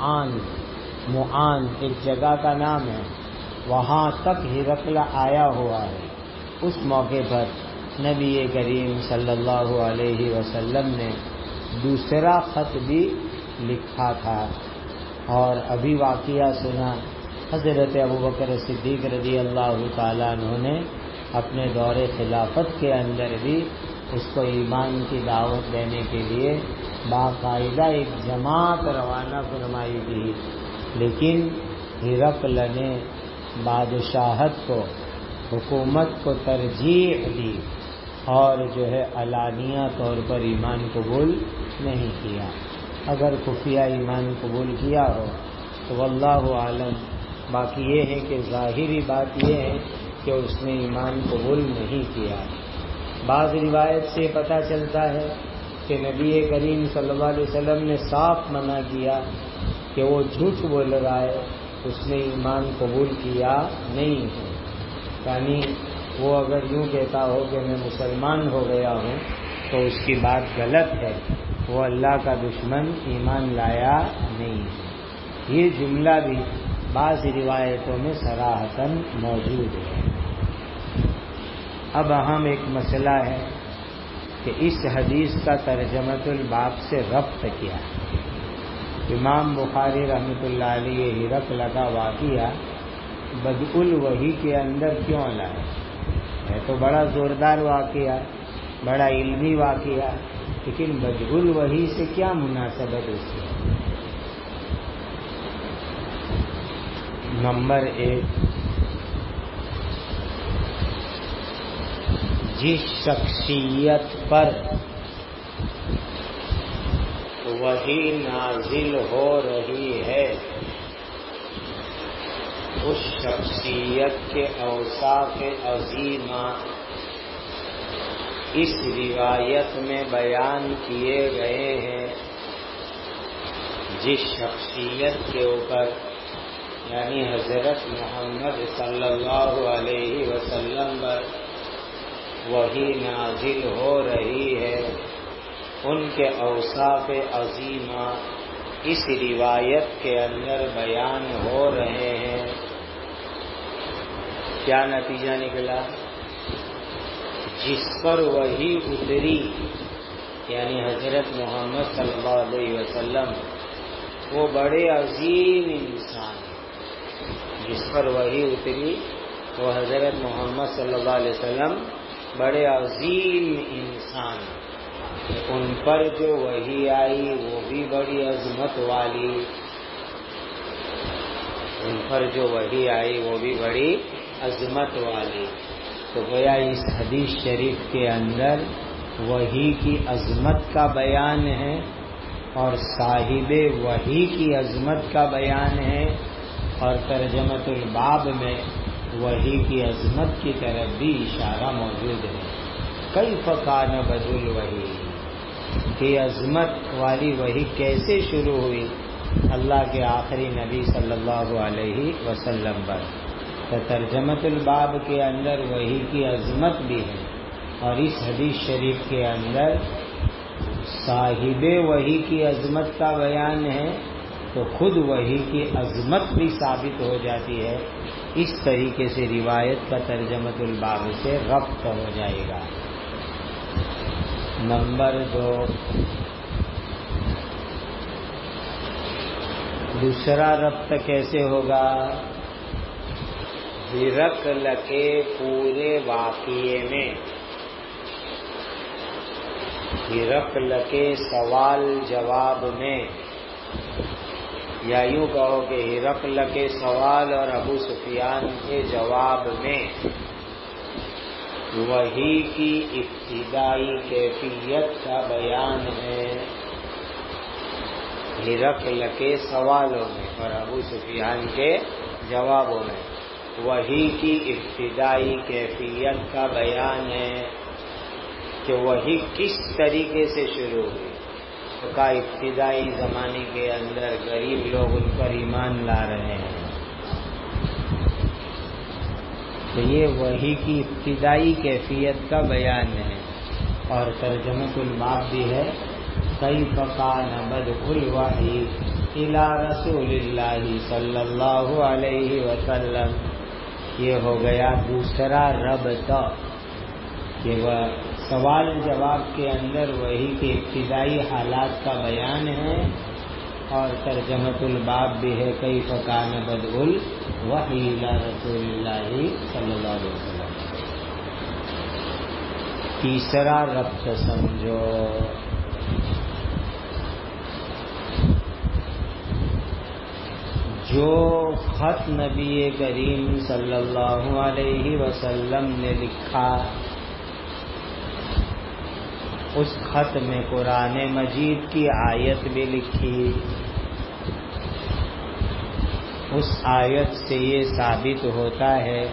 معان ایک جگہ کا نام ہے، وہاں تک ہرقل آیا ہوا ہے. اس موقع پر نبی کریم صلی اللہ علیہ وسلم نے دوسرا خط بھی لکھا تھا. اور ابھی واقعہ سنا، حضرت ابوبکر صدیق رضی اللہ تعالیٰ عنہ نے اپنے دور خلافت کے اندر بھی اس کو ایمان کی دعوت دینے کے لیے باقاعدہ ایک جماعت روانہ فرمائی تھی، لیکن ہرقل نے بادشاہت کو، حکومت کو ترجیح دی اور جو ہے علانیہ طور پر ایمان قبول نہیں کیا. اگر خفیہ ایمان قبول کیا ہو تو واللہ عالم، باقی یہ ہے کہ ظاہری بات یہ ہے کہ اس نے ایمان قبول نہیں کیا. بعض روایت سے پتہ چلتا ہے کہ نبی کریم صلی اللہ علیہ وسلم نے صاف منع کیا کہ وہ جھوٹ بول رہا ہے، اس نے ایمان قبول کیا نہیں ہے. یعنی وہ اگر یوں کہتا ہو کہ میں مسلمان ہو گیا ہوں تو اس کی بات غلط ہے، وہ اللہ کا دشمن ایمان لایا نہیں ہے۔ یہ جملہ بھی بعض روایتوں میں صراحتاً موجود ہے۔ اب اہم ایک مسئلہ ہے کہ اس حدیث کا ترجمۃ الباب سے ربط کیا ہے۔ امام بخاری رحمۃ اللہ علیہ ہرقل کا واقعہ بدء الوحی کے اندر کیوں لائے؟ ہے تو بڑا زوردار واقعہ، بڑا علمی واقعہ، لیکن بدء الوحی سے کیا مناسبت اس کی؟ نمبر 1، جس شخصیت پر وحی نازل ہو رہی ہے اس شخصیت کے اوصاف عظیمہ اس روایت میں بیان کیے گئے ہیں۔ جس شخصیت کے اوپر یعنی حضرت محمد صلی اللہ علیہ وسلم پر وحی نازل ہو رہی ہے، ان کے اوصاف عظیمہ اس روایت کے اندر بیان ہو رہے ہیں۔ کیا نتیجہ نکلا؟ جس پر وحی اتری یعنی حضرت محمد صلی اللہ علیہ وسلم وہ بڑے عظیم انسان ہیں۔ جس پر وحی اتری وہ حضرت محمد صلی اللہ علیہ وسلم بڑے عظیم انسان ہیں۔ ان پر جو وحی آئی وہ بھی بڑی عظمت والی، ان پر جو وحی آئی وہ بھی بڑی عظمت والی۔ تو گویا اس حدیث شریف کے اندر وحی کی عظمت کا بیان ہے اور صاحب وحی کی عظمت کا بیان ہے، اور ترجمۃ الباب میں وحی کی عظمت کی طرف بھی اشارہ موجود ہے۔ کیف کان بدء الوحی، کہ عظمت والی وحی کیسے شروع ہوئی اللہ کے آخری نبی صلی اللہ علیہ وسلم پر۔ تو ترجمۃ الباب کے اندر وحی کی عظمت بھی ہے، اور اس حدیث شریف کے اندر صاحب وحی کی عظمت کا بیان ہے، تو خود وحی کی عظمت بھی ثابت ہو جاتی ہے۔ اس طریقے سے روایت کا ترجمۃ الباب سے ربط ہو جائے گا۔ نمبر 2، دوسرا ربط کیسے ہوگا؟ ہرقل کے پورے واقعے میں، ہرقل کے سوال جواب میں، یا یوں کہو کہ ہرقل کے سوال اور ابو سفیان کے جواب میں وحی کی ابتدائی کیفیت کا بیان ہے۔ ہرقل کے سوالوں میں اور ابو سفیان کے جوابوں میں وحی کی ابتدائی کیفیت کا بیان ہے کہ وحی کس طریقے سے شروع ہوئی۔ تو کا ابتدائی زمانے کے اندر غریب لوگ ان پر ایمان لا رہے ہیں، تو یہ وحی کی ابتدائی کیفیت کا بیان ہے۔ اور ترجمۃ الباب بھی ہے کیف کان بدء الوحی الی رسول اللہ صلی اللہ علیہ وسلم۔ یہ ہو گیا دوسرا ربط کہ وہ سوال جواب کے اندر وحی کے ابتدائی حالات کا بیان ہے، اور ترجمۃ الباب بھی ہے کیف کان بدء الوحی الی رسول اللہ صلی اللہ علیہ وسلم۔ تیسرا ربط سمجھو، جو خط نبی کریم صلی اللہ علیہ وسلم نے لکھا، اس خط میں قرآن مجید کی آیت بھی لکھی۔ اس آیت سے یہ ثابت ہوتا ہے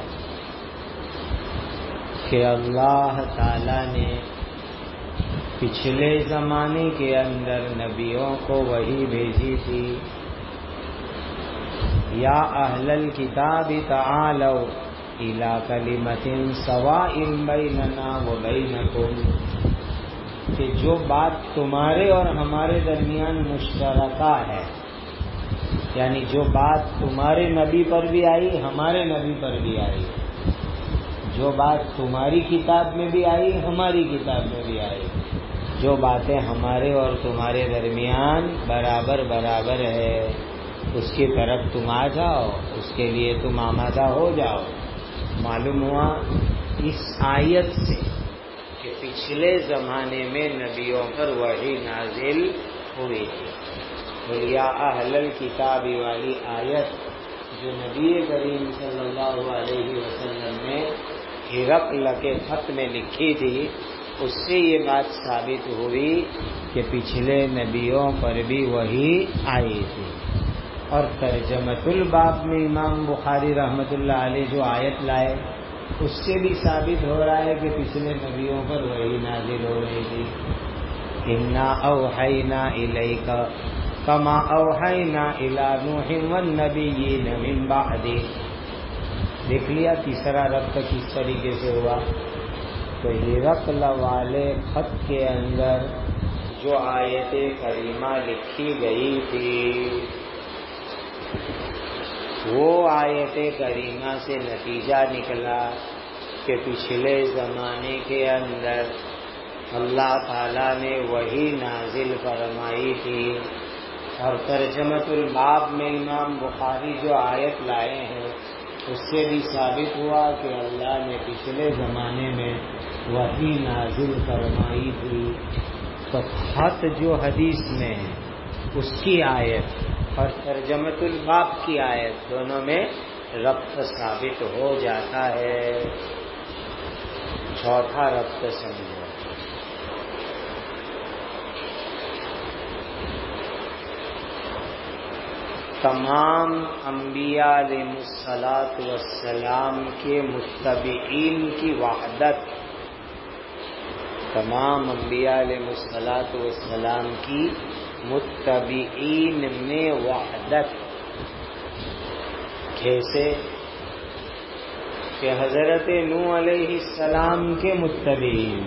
کہ اللہ تعالی نے پچھلے زمانے کے اندر نبیوں کو وحی بھیجی تھی۔ یا اہل الکتاب تعالوا الی کلمۃ سواء بیننا وبینکم، کہ جو بات تمہارے اور ہمارے درمیان مشترکہ ہے، یعنی جو بات تمہارے نبی پر بھی آئی ہمارے نبی پر بھی آئی، جو بات تمہاری کتاب میں بھی آئی ہماری کتاب میں بھی آئی، جو باتیں ہمارے اور تمہارے درمیان برابر برابر ہے اس کی طرف تم آ جاؤ، اس کے لیے تم آمادہ ہو جاؤ۔ معلوم ہوا اس آیت سے کہ پچھلے زمانے میں نبیوں پر وحی نازل ہوئی تھی۔ یا اہل الکتاب والی آیت جو نبی کریم صلی اللہ علیہ وسلم نے ہرقل کے خط میں لکھی تھی، اس سے یہ بات ثابت ہوئی کہ پچھلے نبیوں پر بھی وحی آئی تھی۔ اور ترجمۃ الباب میں امام بخاری رحمۃ اللہ علیہ جو آیت لائے اس سے بھی ثابت ہو رہا ہے کہ پچھلے نبیوں پر وحی نازل ہو رہی تھی۔ انا اوحینا الیک کما اوحینا الی نوح والنبیین من بعدہ۔ دیکھ لیا تیسرا ربط کس طریقے سے ہوا؟ تو ہرقل والے خط کے اندر جو آیت کریمہ لکھی گئی تھی وہ آیت کریمہ سے نتیجہ نکلا کہ پچھلے زمانے کے اندر اللہ تعالیٰ نے وحی نازل فرمائی تھی۔ اور ترجمۃ الباب میں امام بخاری جو آیت لائے ہیں اس سے بھی ثابت ہوا کہ اللہ نے پچھلے زمانے میں وحی نازل فرمائی تھی۔ تو خط جو حدیث میں ہے اس کی آیت اور ترجمۃ الباب کی آیت دونوں میں ربط ثابت ہو جاتا ہے۔ چوتھا ربط سمجھو، تمام انبیاء علیہ الصلاۃ والسلام کے متبعین کی وحدت، تمام انبیاء علیہ الصلاۃ والسلام کی متبعین میں وحدت۔ کیسے؟ کہ حضرت نوح علیہ السلام کے متبعین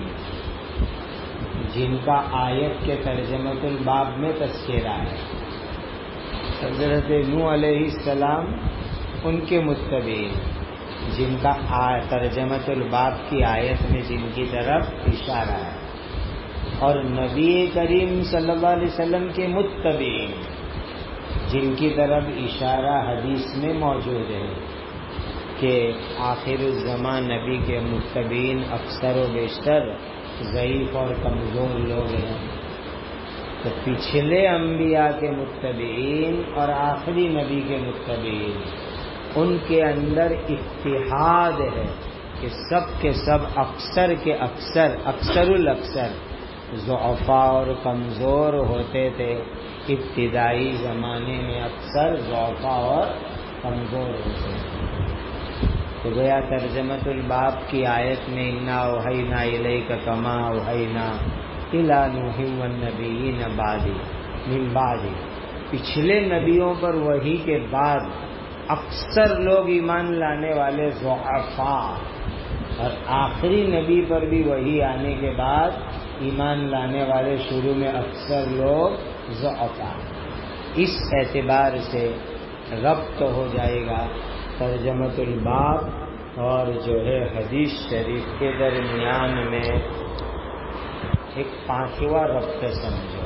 جن کا آیت کے ترجمۃ الباب میں تذکرہ ہے، حضرت نوح علیہ السلام ان کے متبعین جن کا ترجمۃ الباب کی آیت میں جن کی طرف اشارہ ہے، اور نبی کریم صلی اللہ علیہ وسلم کے متبعین جن کی طرف اشارہ حدیث میں موجود ہے کہ آخر الزمان نبی کے متبعین اکثر و بیشتر ضعیف اور کمزور لوگ ہیں۔ تو پچھلے انبیاء کے متبعین اور آخری نبی کے متبعین ان کے اندر اتحاد ہے کہ سب کے سب اکثر کے اکثر، اکثر الاکثر ضعفاء اور کمزور ہوتے تھے۔ ابتدائی زمانے میں اکثر ضعفاء اور کمزور ہوتے تھے۔ تو گیا ترجمۃ الباب کی آیت میں انا اوحینا الیک کما اوحینا الی نوح والنبیین من بعد، پچھلے نبیوں پر وحی کے بعد اکثر لوگ ایمان لانے والے ضعفاء، اور آخری نبی پر بھی وحی آنے کے بعد ایمان لانے والے شروع میں اکثر لوگ ضعفاء۔ اس اعتبار سے ربط ہو جائے گا ترجمۃ الباب اور جو ہے حدیث شریف کے درمیان میں ایک پانچواں ربط سمجھو۔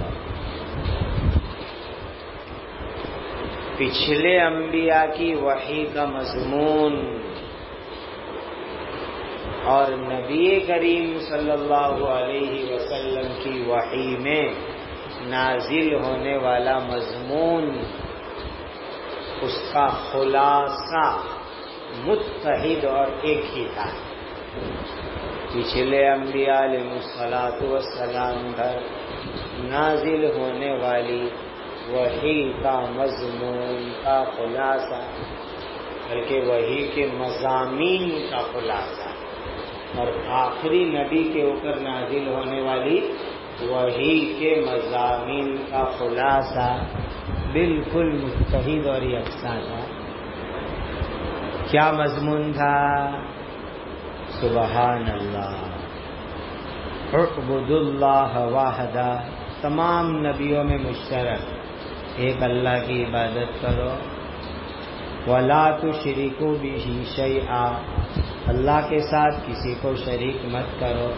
پچھلے انبیاء کی وحی کا مضمون اور نبی کریم صلی اللہ علیہ وسلم کی وحی میں نازل ہونے والا مضمون، اس کا خلاصہ متحد اور ایک ہی تھا۔ پچھلے انبیاء علیہ الصلاۃ والسلام پر نازل ہونے والی وحی کا مضمون کا خلاصہ، بلکہ وحی کے مضامین کا خلاصہ، اور آخری نبی کے اوپر نازل ہونے والی وحی کے مضامین کا خلاصہ بالکل متحد اور یکساں تھا۔ کیا مضمون تھا؟ سبحان اللہ، اعبدوا اللہ وحدہ، تمام نبیوں میں مشترک ایک اللہ کی عبادت کرو، ولا تشرکوا بہ شیئا، اللہ کے ساتھ کسی کو شریک مت کرو،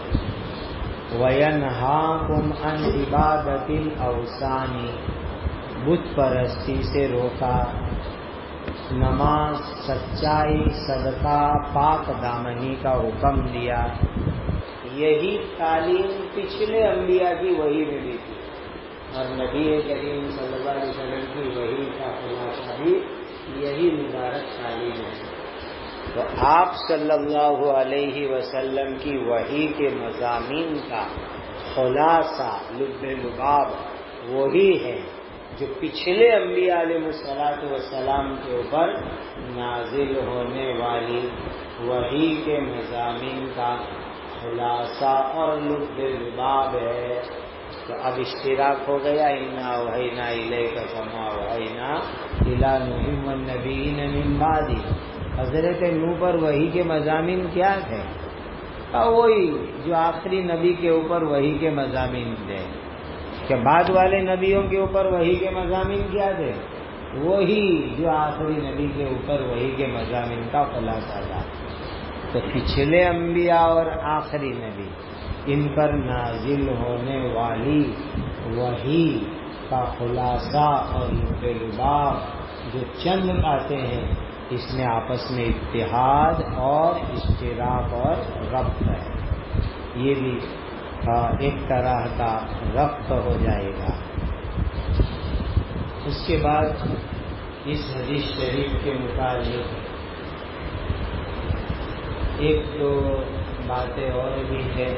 وینہاکم عن عبادۃ الاوثان، بت پرستی سے روکا، نماز، سچائی، صدقہ، پاک دامنی کا حکم دیا۔ یہی تعلیم پچھلے انبیاء کی وحی میں بھی تھی، اور نبی کریم صلی اللہ علیہ وسلم کی وحی کا خلاصہ بھی یہی مبارک تعلیم ہے۔ تو آپ صلی اللہ علیہ وسلم کی وحی کے مضامین کا خلاصہ، لب لباب وہی ہے جو پچھلے انبیاء علیہ الصلوۃ والسلام کے اوپر نازل ہونے والی وحی کے مضامین کا خلاصہ اور لب لباب ہے۔ تو اب اشتراک ہو گیا، انا اوحینا الیک کما اوحینا الی نوح والنبیین من بعد۔ حضرت نوح پر وحی کے مضامین کیا تھے؟ وہی جو آخری نبی کے اوپر وحی کے مضامین تھے۔ کہ بعد والے نبیوں کے اوپر وحی کے مضامین کیا تھے؟ وہی جو آخری نبی کے اوپر وحی کے مضامین کا خلاصہ تھا۔ تو پچھلے انبیاء اور آخری نبی، ان پر نازل ہونے والی وحی کا خلاصہ اور لب لباب جو چند باتیں ہیں، اس میں آپس میں اتحاد اور اشتراک اور ربط ہے۔ یہ بھی ایک طرح کا ربط ہو جائے گا۔ اس کے بعد اس حدیث شریف کے متعلق ایک دو باتیں اور بھی ہیں۔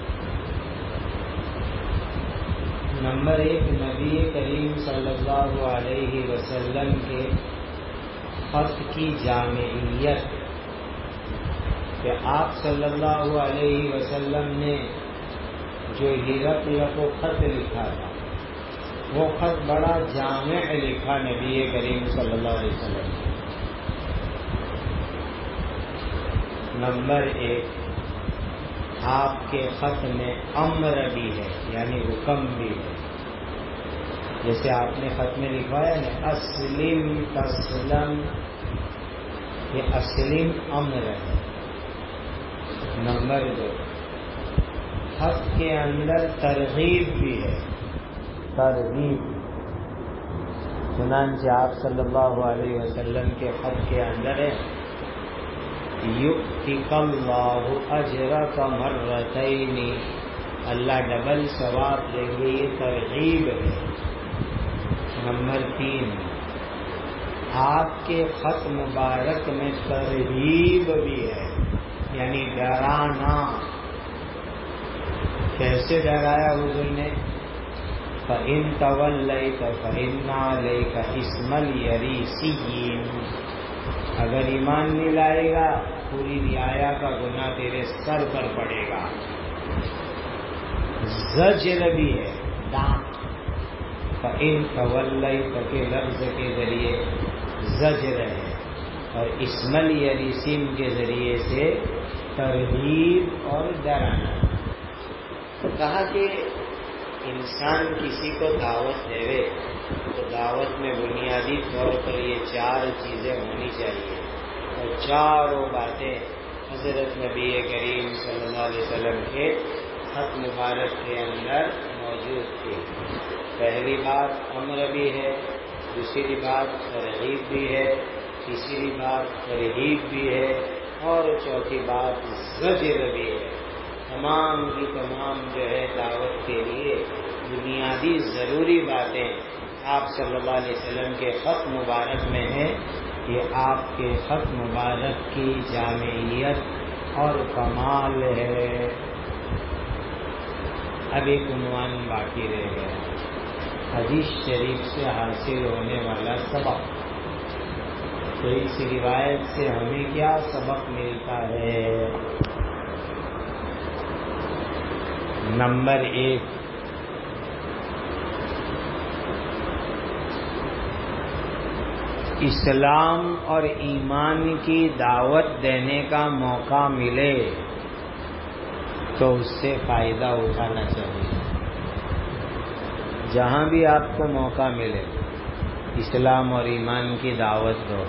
نمبر ایک، نبی کریم صلی اللہ علیہ وسلم کے خط کی جامعیت، کہ آپ صلی اللہ علیہ وسلم نے جو ہرقل کو خط لکھا تھا، وہ خط بڑا جامع لکھا نبی کریم صلی اللہ علیہ وسلم نے۔ نمبر ایک، آپ کے خط میں امر بھی ہے، یعنی حکم بھی ہے، جیسے آپ نے خط میں لکھوایا نا اسلم تسلم، یہ اسلم امر ہے۔ نمبر دو، خط کے اندر ترغیب بھی ہے، ترغیب۔ چنانچہ آپ صلی اللہ علیہ وسلم کے خط کے اندر ہے یؤتک اللہ اجرک مرتین، اللہ ڈبل ثواب دیں گے، یہ ترغیب ہے۔ نمبر تین، آپ کے خط مبارک میں ترغیب بھی ہے، یعنی ڈرانا۔ کیسے ڈرایا حضور نے؟ فَإِن تَوَلَّيْتَ فَإِنَّ عَلَيْكَ إِثْمَ الْيَرِيسِيِّينَ، اگر ایمان نہیں لائے گا پوری رعایا کا گناہ تیرے سر پر پڑے گا۔ زجر بھی ہے، ڈانٹ۔ فَإِن تَوَلَّيْتَ کے لفظ کے ذریعے زجر ہے، اور اسم الیریسین کے ذریعے سے ترغیب اور ڈرانا۔ تو کہا کہ انسان کسی کو دعوت دے تو دعوت میں بنیادی طور پر یہ چار چیزیں ہونی چاہیے، اور چاروں باتیں حضرت نبی کریم صلی اللہ علیہ وسلم کے خط مبارک کے اندر موجود تھی۔ پہلی بات امر بھی ہے، دوسری بات ترغیب بھی ہے، تیسری بات ترہیب بھی ہے، اور چوتھی بات زجر بھی ہے۔ تمام کی تمام جو ہے دعوت کے لیے بنیادی ضروری باتیں آپ صلی اللہ علیہ وسلم کے خط مبارک میں ہیں۔ یہ آپ کے خط مبارک کی جامعیت اور کمال ہے۔ اب ایک عنوان باقی رہ گیا، حدیث شریف سے حاصل ہونے والا سبق۔ تو اس روایت سے ہمیں کیا سبق ملتا ہے؟ نمبر ایک، اسلام اور ایمان کی دعوت دینے کا موقع ملے تو اس سے فائدہ اٹھانا چاہیے. جہاں بھی آپ کو موقع ملے اسلام اور ایمان کی دعوت دو.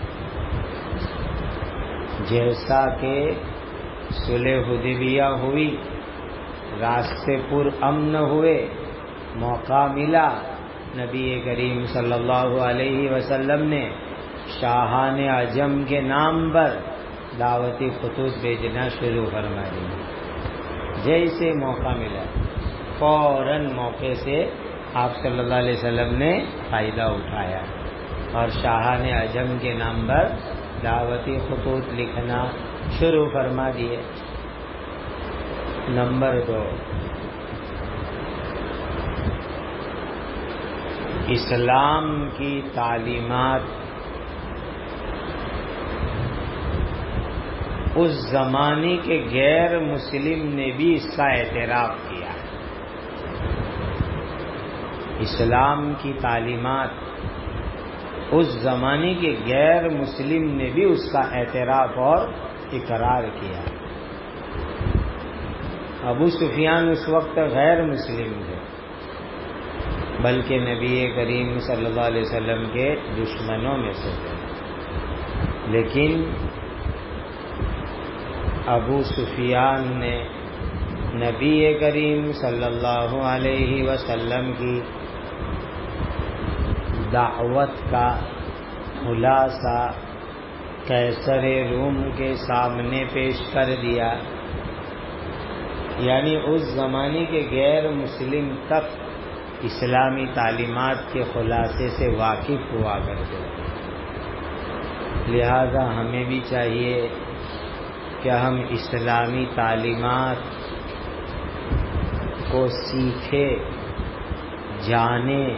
جیسا کہ صلح حدیبیہ ہوئی، راستے پر امن ہوئے، موقع ملا، نبی کریم صلی اللہ علیہ وسلم نے شاہان عجم کے نام پر دعوتی خطوط بھیجنا شروع فرما دی. جیسے موقع ملا فوراً موقع سے آپ صلی اللہ علیہ وسلم نے فائدہ اٹھایا اور شاہان عجم کے نام پر دعوتی خطوط لکھنا شروع فرما دیے. نمبر 2، اسلام کی تعلیمات اس زمانے کے غیر مسلم نے بھی اس کا اعتراف کیا. اسلام کی تعلیمات اس زمانے کے غیر مسلم نے بھی اس کا اعتراف اور اقرار کیا. ابو سفیان اس وقت غیر مسلم تھے، بلکہ نبی کریم صلی اللہ علیہ وسلم کے دشمنوں میں سے تھے. لیکن ابو سفیان نے نبی کریم صلی اللہ علیہ وسلم کی دعوت کا خلاصہ قیصر روم کے سامنے پیش کر دیا. یعنی اس زمانے کے غیر مسلم تک اسلامی تعلیمات کے خلاصے سے واقف ہوا کرتے. لہذا ہمیں بھی چاہیے کہ ہم اسلامی تعلیمات کو سیکھیں، جانیں،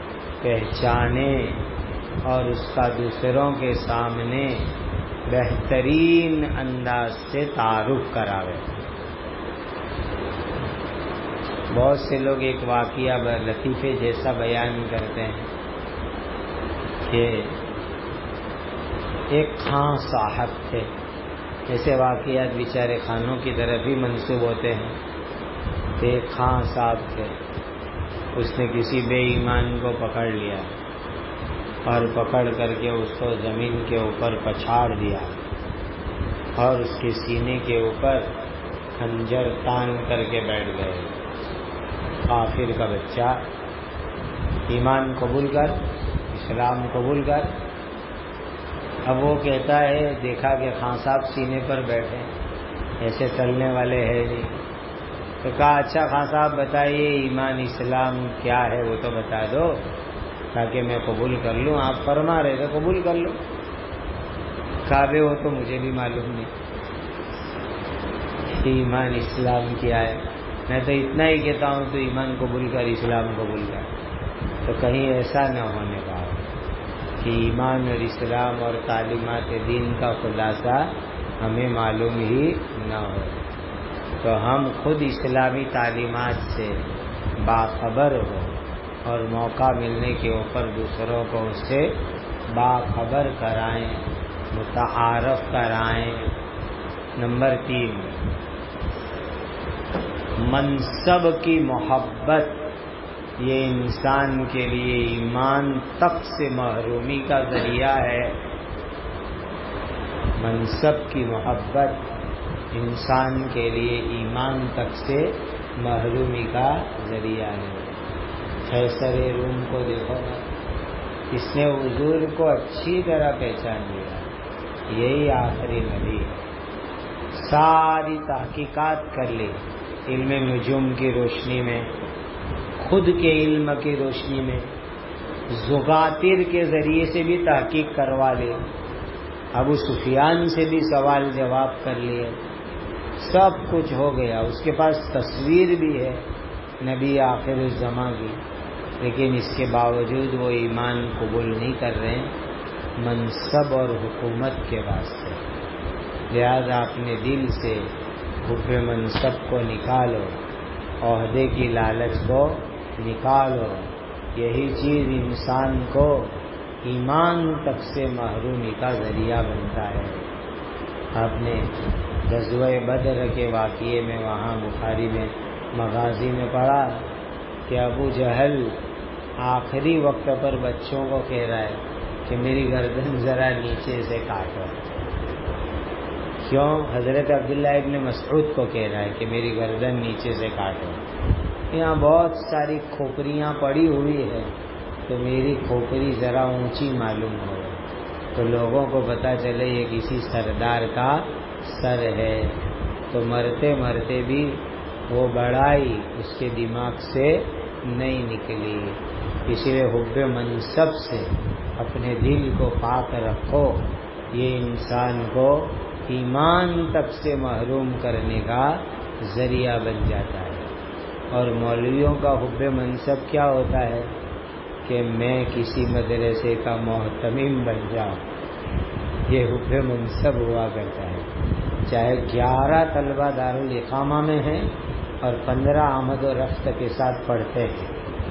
پہچانیں اور اس کا دوسروں کے سامنے بہترین انداز سے تعارف کراویں. بہت سے لوگ ایک واقعہ لطیفے جیسا بیان کرتے ہیں کہ ایک خاں صاحب تھے. ایسے واقعات بیچارے خانوں کی طرف ہی منسوب ہوتے ہیں. تو ایک خاں صاحب تھے، اس نے کسی بے ایمان کو پکڑ لیا اور پکڑ کر کے اس کو زمین کے اوپر پچھاڑ دیا اور اس کے سینے کے اوپر خنجر تان کر کے بیٹھ گئے. کافر کا بچہ، ایمان قبول کر، اسلام قبول کر. اب وہ کہتا ہے دیکھا کہ خان صاحب سینے پر بیٹھے، ایسے چلنے والے ہیں نہیں. تو کہا اچھا خان صاحب بتائیے ایمان اسلام کیا ہے وہ تو بتا دو تاکہ میں قبول کر لوں. آپ فرما رہے تھے قبول کر لو. کعبے وہ تو مجھے بھی معلوم نہیں کہ ایمان اسلام کیا ہے. میں تو اتنا ہی کہتا ہوں تو ایمان قبول کر، اسلام قبول کر. تو کہیں ایسا نہ ہونے پا کہ ایمان اور اسلام اور تعلیمات دین کا خلاصہ ہمیں معلوم ہی نہ ہو. تو ہم خود اسلامی تعلیمات سے باخبر ہو اور موقع ملنے کے اوپر دوسروں کو اس سے باخبر کرائیں، متعارف کرائیں. نمبر 3، منصب کی محبت یہ انسان کے لیے ایمان تک سے محرومی کا ذریعہ ہے. منصب کی محبت انسان کے لیے ایمان تک سے محرومی کا ذریعہ ہے. قیصر روم کو دیکھو نا، اس نے حضور کو اچھی طرح پہچان لیا، یہی آخری نبی. ساری تحقیقات کر لی، علم نجوم کی روشنی میں، خود کے علم کی روشنی میں، زغاتر کے ذریعے سے بھی تحقیق کروا لی، ابو سفیان سے بھی سوال جواب کر لیے، سب کچھ ہو گیا. اس کے پاس تصویر بھی ہے نبی آخر الزماں کی، لیکن اس کے باوجود وہ ایمان قبول نہیں کر رہے منصب اور حکومت کے واسطے. لہذا اپنے دل سے حب منصب کو نکالو، عہدے کی لالچ کو نکالو. یہی چیز انسان کو ایمان تک سے محرومی کا ذریعہ بنتا ہے۔ آپ نے غزوہ بدر کے واقعے میں وہاں بخاری میں مغازی میں پڑھا کہ ابو جہل آخری وقت پر بچوں کو کہہ رہا ہے کہ میری گردن ذرا نیچے سے کاٹو۔ کیوں؟ حضرت عبداللہ ابن مسعود کو کہہ رہا ہے کہ میری گردن نیچے سے کاٹو، یہاں بہت ساری کھوپریاں پڑی ہوئی ہے تو میری کھوپری ذرا اونچی معلوم ہو تو لوگوں کو پتہ چلے یہ کسی سردار کا سر ہے، تو مرتے مرتے بھی وہ بڑائی اس کے دماغ سے نہیں نکلی۔ اسی لیے حب منصب سے اپنے دل کو پاک رکھو، یہ انسان کو ایمان تک سے محروم کرنے کا ذریعہ بن جاتا ہے۔ اور مولویوں کا حب منصب کیا ہوتا ہے کہ میں کسی مدرسے کا محتمم بن جاؤں، یہ حب منصب ہوا کرتا ہے۔ چاہے 11 طلبہ دارالاقامہ میں ہیں اور 15 آمد و رفت کے ساتھ پڑھتے ہیں،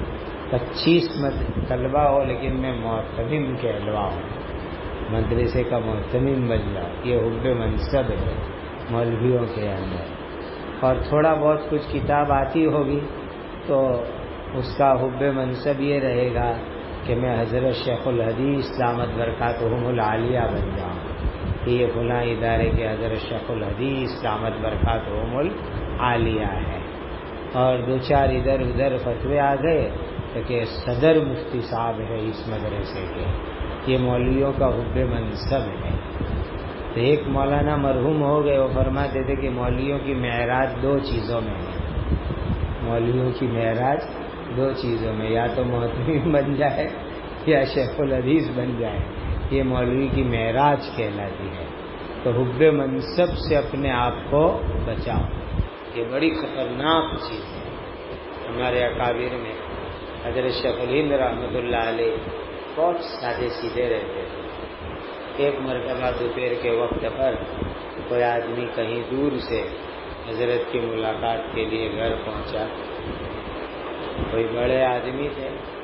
25 طلبہ ہو لیکن میں محتمم کہلواؤں، مدرسے کا محتمم بن جاؤں، یہ حب منصب ہے مولویوں کے اندر۔ اور تھوڑا بہت کچھ کتاب آتی ہوگی تو اس کا حب منصب یہ رہے گا کہ میں حضرت شیخ الحدیث دامت برکاتہم العالیہ بن جاؤں کہ یہ فلاں ادارے کے حضرت شیخ الحدیث دامت برکاتہم العالیہ ہے۔ اور 2-4 ادھر ادھر فتوے آ گئے کہ صدر مفتی صاحب ہے اس مدرسے کے، یہ مولویوں کا حب منصب ہے۔ تو ایک مولانا مرحوم ہو گئے، وہ فرماتے تھے کہ مولویوں کی معراج 2 چیزوں میں ہے، مولویوں کی معراج 2 چیزوں میں، یا تو محتمم بن جائے یا شیخ الحدیث بن جائے، یہ مولوی کی معراج کہلاتی ہے۔ تو حب منصب سے اپنے آپ کو بچاؤ، یہ بڑی خطرناک چیز ہے۔ ہمارے اکابر میں حضرت شیخ الہند رحمۃ اللہ علیہ بہت سادے سیدھے رہتے تھے۔ ایک مرتبہ دوپہر کے وقت پر کوئی آدمی کہیں دور سے حضرت کی ملاقات کے لیے گھر پہنچا، کوئی بڑے آدمی تھے،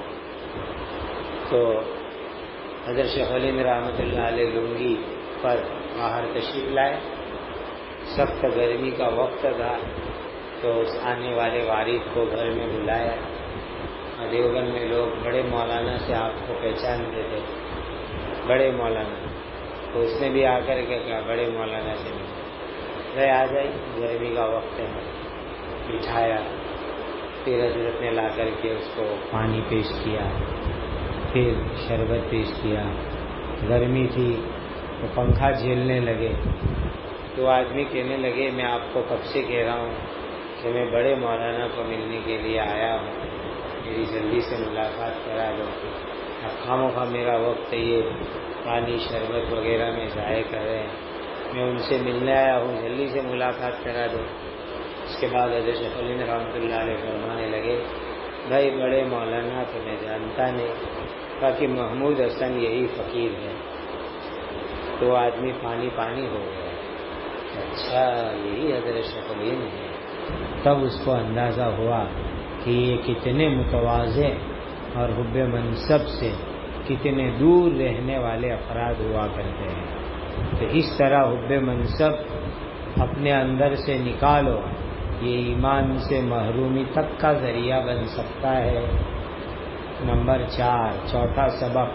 تو حضرت شیخ الہند رحمۃ اللہ علیہ لنگی پر باہر تشریف لائے، سخت گرمی کا وقت تھا، تو اس آنے والے وارث کو گھر میں بلایا۔ دیوبند میں لوگ بڑے مولانا سے آپ کو پہچانتے تھے، بڑے مولانا، تو اس نے بھی آ کر کے کہا بڑے مولانا سے ملے، آ جائیے، گرمی کا وقت ہے، بٹھایا۔ پھر حضرت نے لا کر کے اس کو پانی پیش کیا، پھر شربت پیش کیا، گرمی تھی تو پنکھا جھیلنے لگے۔ تو آدمی کہنے لگے میں آپ کو کب سے کہہ رہا ہوں کہ میں بڑے مولانا کو ملنے کے لیے آیا ہوں، میری جلدی سے ملاقات کرا دو، اب خواہ میرا وقت یہ پانی شربت وغیرہ میں ضائع کر رہے ہیں، میں ان سے ملنے آیا ہوں، جلدی سے ملاقات کرا دو۔ اس کے بعد حضرت شیخ الہند رحمۃ اللہ علیہ فرمانے لگے بھائی بڑے مولانا تو میں جانتا نہیں، باقی محمود حسن یہی فقیر ہے۔ تو آدمی پانی ہو گیا، اچھا یہی حضرت شیخ الہند ہے۔ تب اس کو اندازہ ہوا کہ یہ کتنے متواضع اور حب منصب سے کتنے دور رہنے والے افراد ہوا کرتے ہیں۔ تو اس طرح حب منصب اپنے اندر سے نکالو، یہ ایمان سے محرومی تک کا ذریعہ بن سکتا ہے۔ نمبر 4، چوتھا سبق،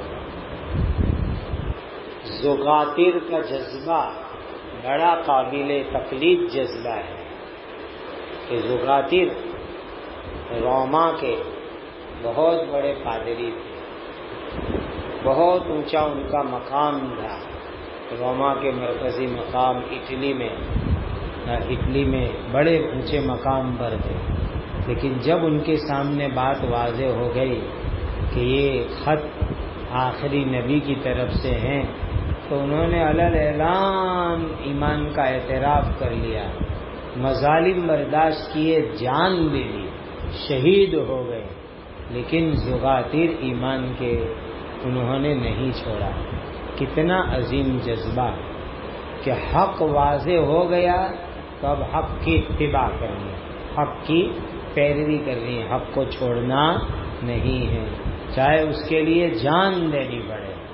زغاتر کا جذبہ بڑا قابل تقلید جذبہ ہے۔ کہ زغاتر روما کے بہت بڑے پادری تھے، بہت اونچا ان کا مقام تھا۔ روما کے مرکزی مقام اٹلی میں بڑے اونچے مقام پر تھے، لیکن جب ان کے سامنے بات واضح ہو گئی کہ یہ خط آخری نبی کی طرف سے ہیں، تو انہوں نے علل اعلان ایمان کا اعتراف کر لیا، مظالم برداشت کیے، جان دے دی، شہید ہو گئے، لیکن زغاتر ایمان کے انہوں نے نہیں چھوڑا۔ کتنا عظیم جذبہ کہ حق واضح ہو گیا تو اب حق کی اتباع کرنی ہے، حق کی پیروی کرنی ہے، حق کو چھوڑنا نہیں ہے، چاہے اس کے لیے جان دینی پڑے۔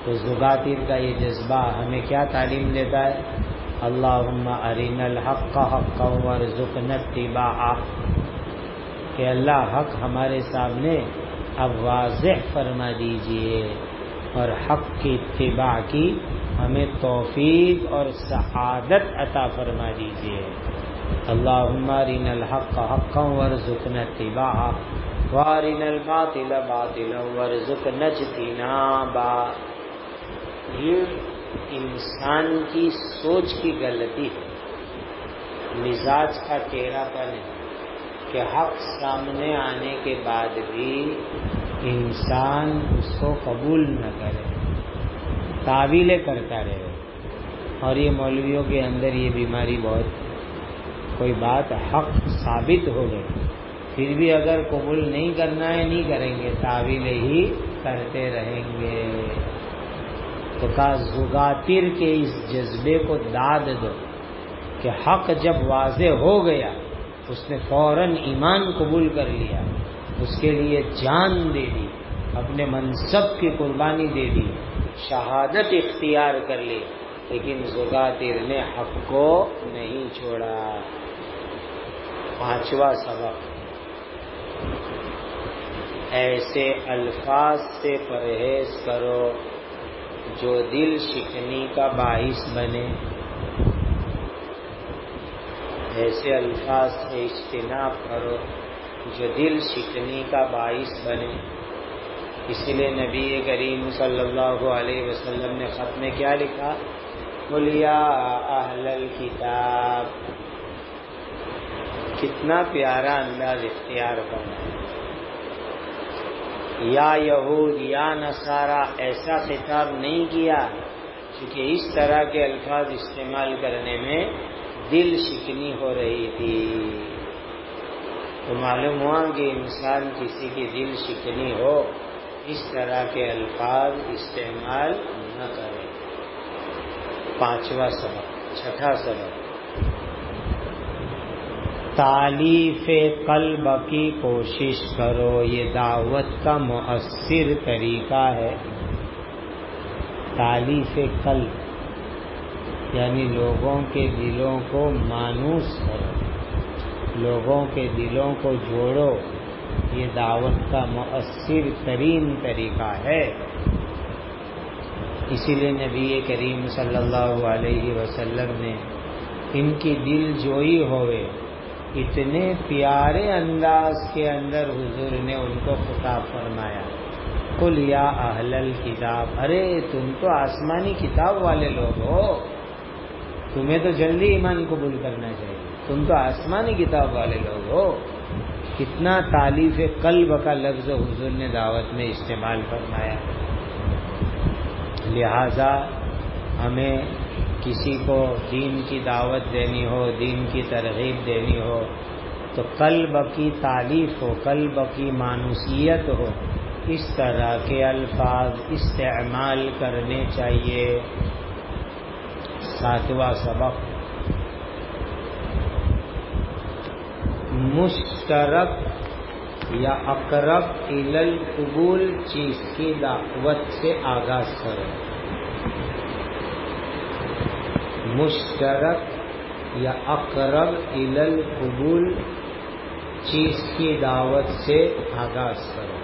تو زغاتر کا یہ جذبہ ہمیں کیا تعلیم دیتا ہے؟ اللہم ارنا الحق حقا وارزقنا اتباعہ، کہ اللہ حق ہمارے سامنے اب واضح فرما دیجئے اور حق کی اتباع کی ہمیں توفیق اور سعادت عطا فرما دیجئے۔ اللہم ارنا الحق حقا وارزقنا اتباعہ وارنا الباطل باطلا وارزقنا اجتنابا۔ یہ انسان کی سوچ کی غلطی ہے، مزاج کا ٹیڑھا پن ہے کہ حق سامنے آنے کے بعد بھی انسان اس کو قبول نہ کرے، تعویلیں کرتا رہے۔ اور یہ مولویوں کے اندر یہ بیماری بہت ہے، کوئی بات حق ثابت ہو گئی پھر بھی اگر قبول نہیں کرنا ہے نہیں کریں گے، تعویلیں ہی کرتے رہیں گے۔ تو کہا زغاتر کے اس جذبے کو داد دو کہ حق جب واضح ہو گیا اس نے فوراً ایمان قبول کر لیا، اس کے لیے جان دے دی، اپنے منصب کی قربانی دے دی، شہادت اختیار کر لی، لیکن زغاتر نے حق کو نہیں چھوڑا۔ پانچواں سبق، ایسے الفاظ سے پرہیز کرو جو دل شکنی کا باعث بنے، ایسے الفاظ سے اجتناب کرو جو دل شکنی کا باعث بنے۔ اسی لیے نبی کریم صلی اللہ علیہ وسلم نے خط میں کیا لکھا؟ قل یا اہل الکتاب۔ کتنا پیارا انداز اختیار کرنا ہے، یا یہود یا نصارہ ایسا خطاب نہیں کیا، کیونکہ اس طرح کے الفاظ استعمال کرنے میں دل شکنی ہو رہی تھی۔ تو معلوم ہوا کہ انسان کسی کی دل شکنی ہو اس طرح کے الفاظ استعمال نہ کرے۔ پانچواں سبق، چھٹا سبق، تالیف قلب کی کوشش کرو، یہ دعوت کا مؤثر طریقہ ہے۔ تالیف قلب یعنی لوگوں کے دلوں کو مانوس کرو، لوگوں کے دلوں کو جوڑو، یہ دعوت کا مؤثر ترین طریقہ ہے۔ اسی لیے نبی کریم صلی اللہ علیہ وسلم نے ان کی دل جوئی ہوئے، اتنے پیارے انداز کے اندر حضور نے ان کو خطاب فرمایا، قل یا اہل الکتاب، ارے تم تو آسمانی کتاب والے لوگ ہو، تمہیں تو جلدی ایمان قبول کرنا چاہیے، تم تو آسمانی کتاب والے لوگ ہو۔ کتنا تالیف قلب کا لفظ حضور نے دعوت میں استعمال فرمایا۔ لہذا ہمیں کسی کو دین کی دعوت دینی ہو، دین کی ترغیب دینی ہو تو قلب کی تالیف ہو، قلب کی مانوسیت ہو، اس طرح کے الفاظ استعمال کرنے چاہیے۔ ساتواں سبق، مشترک یا اقرب الی القبول چیز کی دعوت سے آغاز کرو۔ مشترک یا اقرب الی القبول چیز کی دعوت سے آغاز کرو۔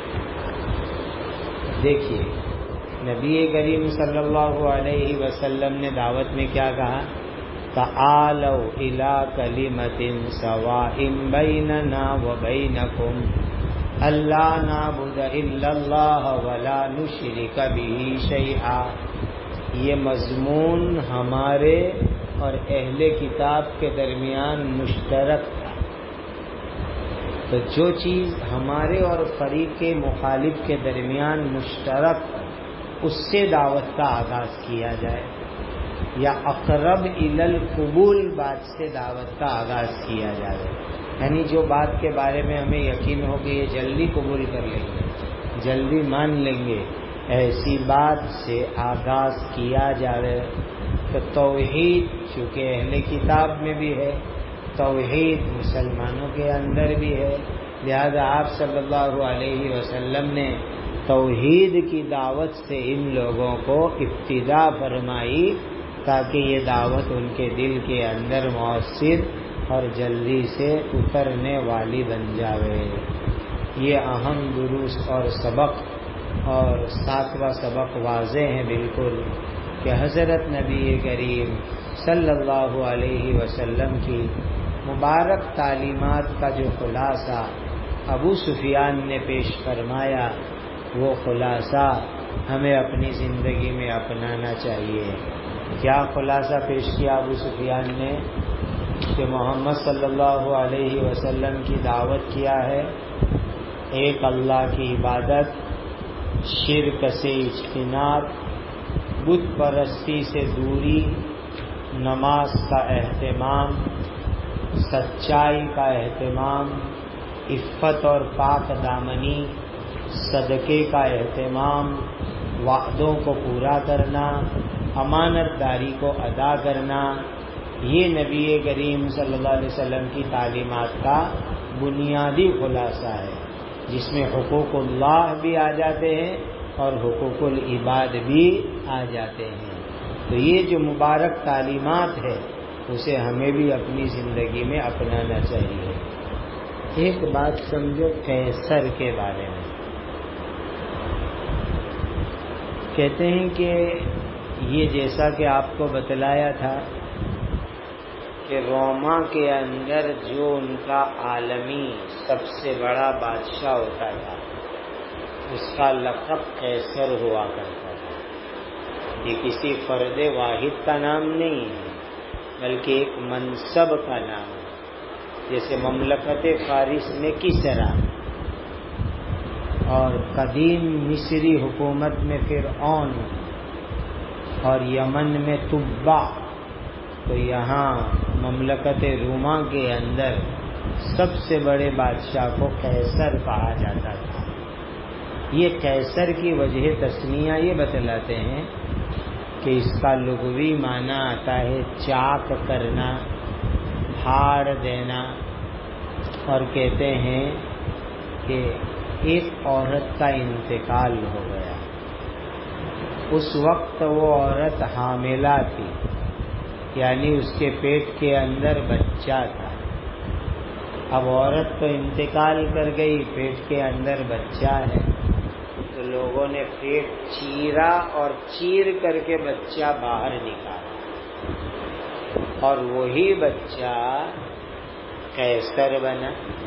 دیکھیے نبی کریم صلی اللہ علیہ وسلم نے دعوت میں کیا کہا؟ تعالوا الی کلمۃ سواء بیننا وبینکم الا نعبد الا اللہ ولا نشرک بہ شیئا۔ یہ مضمون ہمارے اور اہل کتاب کے درمیان مشترک تھا، تو جو چیز ہمارے اور فریق مخالف کے درمیان مشترک اس سے دعوت کا آغاز کیا جائے، یا اقرب الی القبول بات سے دعوت کا آغاز کیا جائے، یعنی جو بات کے بارے میں ہمیں یقین ہو کہ یہ جلدی قبول کر لیں گے، جلدی مان لیں گے، ایسی بات سے آغاز کیا جائے۔ تو توحید چونکہ اہل کتاب میں بھی ہے، توحید مسلمانوں کے اندر بھی ہے، لہذا آپ صلی اللہ علیہ وسلم نے توحید کی دعوت سے ان لوگوں کو ابتدا فرمائی تاکہ یہ دعوت ان کے دل کے اندر مؤثر اور جلدی سے اترنے والی بن جاوے. یہ اہم دروس اور سبق اور 7واں سبق واضح ہے بالکل کہ حضرت نبی کریم صلی اللہ علیہ وسلم کی مبارک تعلیمات کا جو خلاصہ ابو سفیان نے پیش فرمایا وہ خلاصہ ہمیں اپنی زندگی میں اپنانا چاہیے. کیا خلاصہ پیش کیا ابو سفیان نے؟ کہ محمد صلی اللہ علیہ وسلم کی دعوت کیا ہے ایک اللہ کی عبادت، شرک سے اجتناب، بت پرستی سے دوری، نماز کا اہتمام، سچائی کا اہتمام، عفت اور پاک دامنی، صدقے کا اہتمام، وعدوں کو پورا کرنا، امانت داری کو ادا کرنا. یہ نبی کریم صلی اللہ علیہ وسلم کی تعلیمات کا بنیادی خلاصہ ہے جس میں حقوق اللہ بھی آ جاتے ہیں اور حقوق العباد بھی آ جاتے ہیں. تو یہ جو مبارک تعلیمات ہے اسے ہمیں بھی اپنی زندگی میں اپنانا چاہیے. ایک بات سمجھو قیصر کے بارے میں. کہتے ہیں کہ یہ جیسا کہ آپ کو بتلایا تھا کہ روما کے اندر جو ان کا عالمی سب سے بڑا بادشاہ ہوتا تھا اس کا لقب قیصر ہوا کرتا تھا. یہ کسی فرد واحد کا نام نہیں ہے بلکہ ایک منصب کا نام ہے. جیسے مملکت فارس میں کسرا اور قدیم مصری حکومت میں فرعون اور یمن میں تبع، تو یہاں مملکت روما کے اندر سب سے بڑے بادشاہ کو قیصر کہا جاتا تھا. یہ قیصر کی وجہ تسمیہ یہ بتلاتے ہیں کہ اس کا لغوی معنی آتا ہے چاک کرنا، پھاڑ دینا. اور کہتے ہیں کہ ایک عورت کا انتقال ہو گیا. اس وقت وہ عورت حاملہ تھی، یعنی اس کے پیٹ کے اندر بچہ تھا. اب عورت تو انتقال کر گئی، پیٹ کے اندر بچہ ہے، تو لوگوں نے پیٹ چیرا اور چیر کر کے بچہ باہر نکالا اور وہی بچہ قیصر بنا.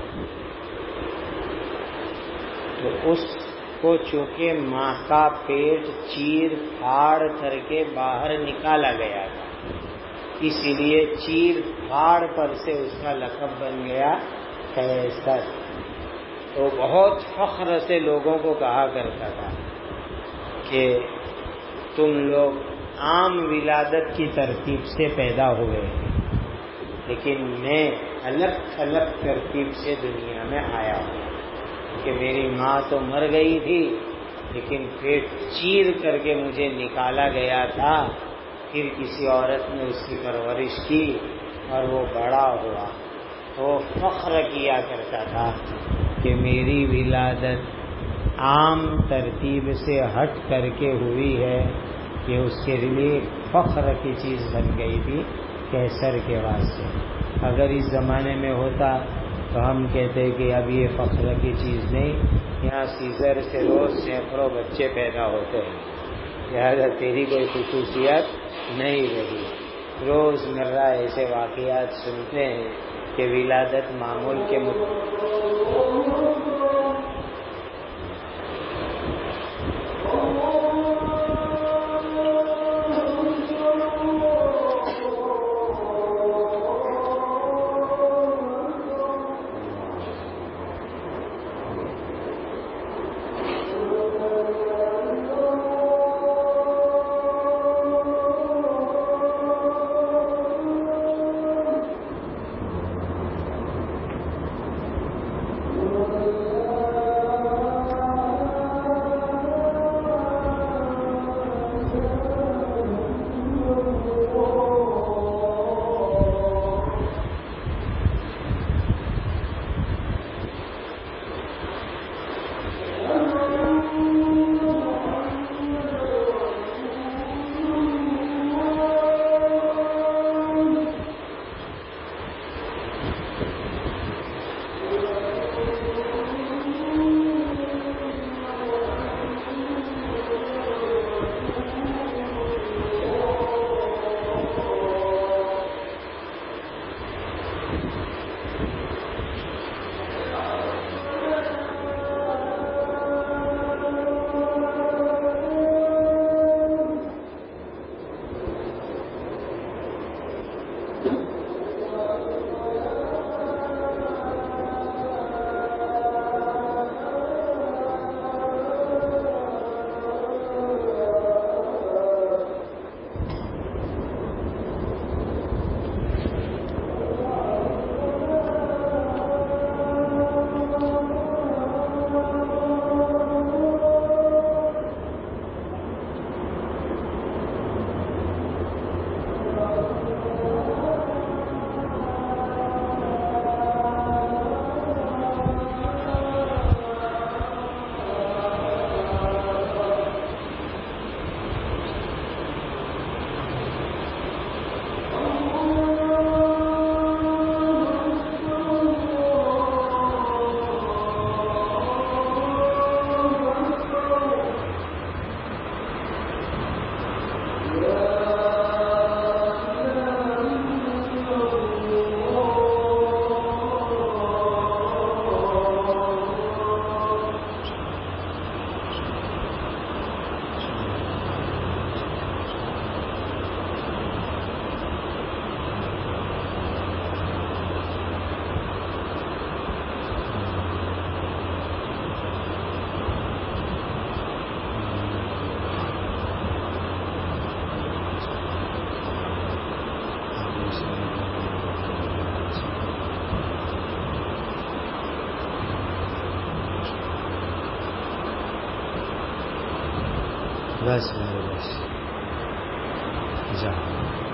تو اس کو چونکہ ماں کا پیٹ چیر پھاڑ کر کے باہر نکالا گیا تھا، اس لیے چیر پھاڑ پر سے اس کا لقب بن گیا قیصر. تو بہت فخر سے لوگوں کو کہا کرتا تھا کہ تم لوگ عام ولادت کی ترتیب سے پیدا ہوئے لیکن میں الگ الگ ترتیب سے دنیا میں آیا ہوں. کہ میری ماں تو مر گئی تھی لیکن پیٹ چیر کر کے مجھے نکالا گیا تھا، پھر کسی عورت نے اس کی پرورش کی اور وہ بڑا ہوا. تو وہ فخر کیا کرتا تھا کہ میری ولادت عام ترتیب سے ہٹ کر کے ہوئی ہے. کہ اس کے لیے فخر کی چیز بن گئی تھی قیصر کے واسطے. اگر اس زمانے میں ہوتا تو ہم کہتے کہ اب یہ فخر کی چیز نہیں، یہاں سیزر سے روز سینکڑوں بچے پیدا ہوتے ہیں، لہٰذا تیری کوئی خصوصیت نہیں رہی. روز مرہ ایسے واقعات سنتے ہیں کہ ولادت معمول کے بس میرے بس جاؤ.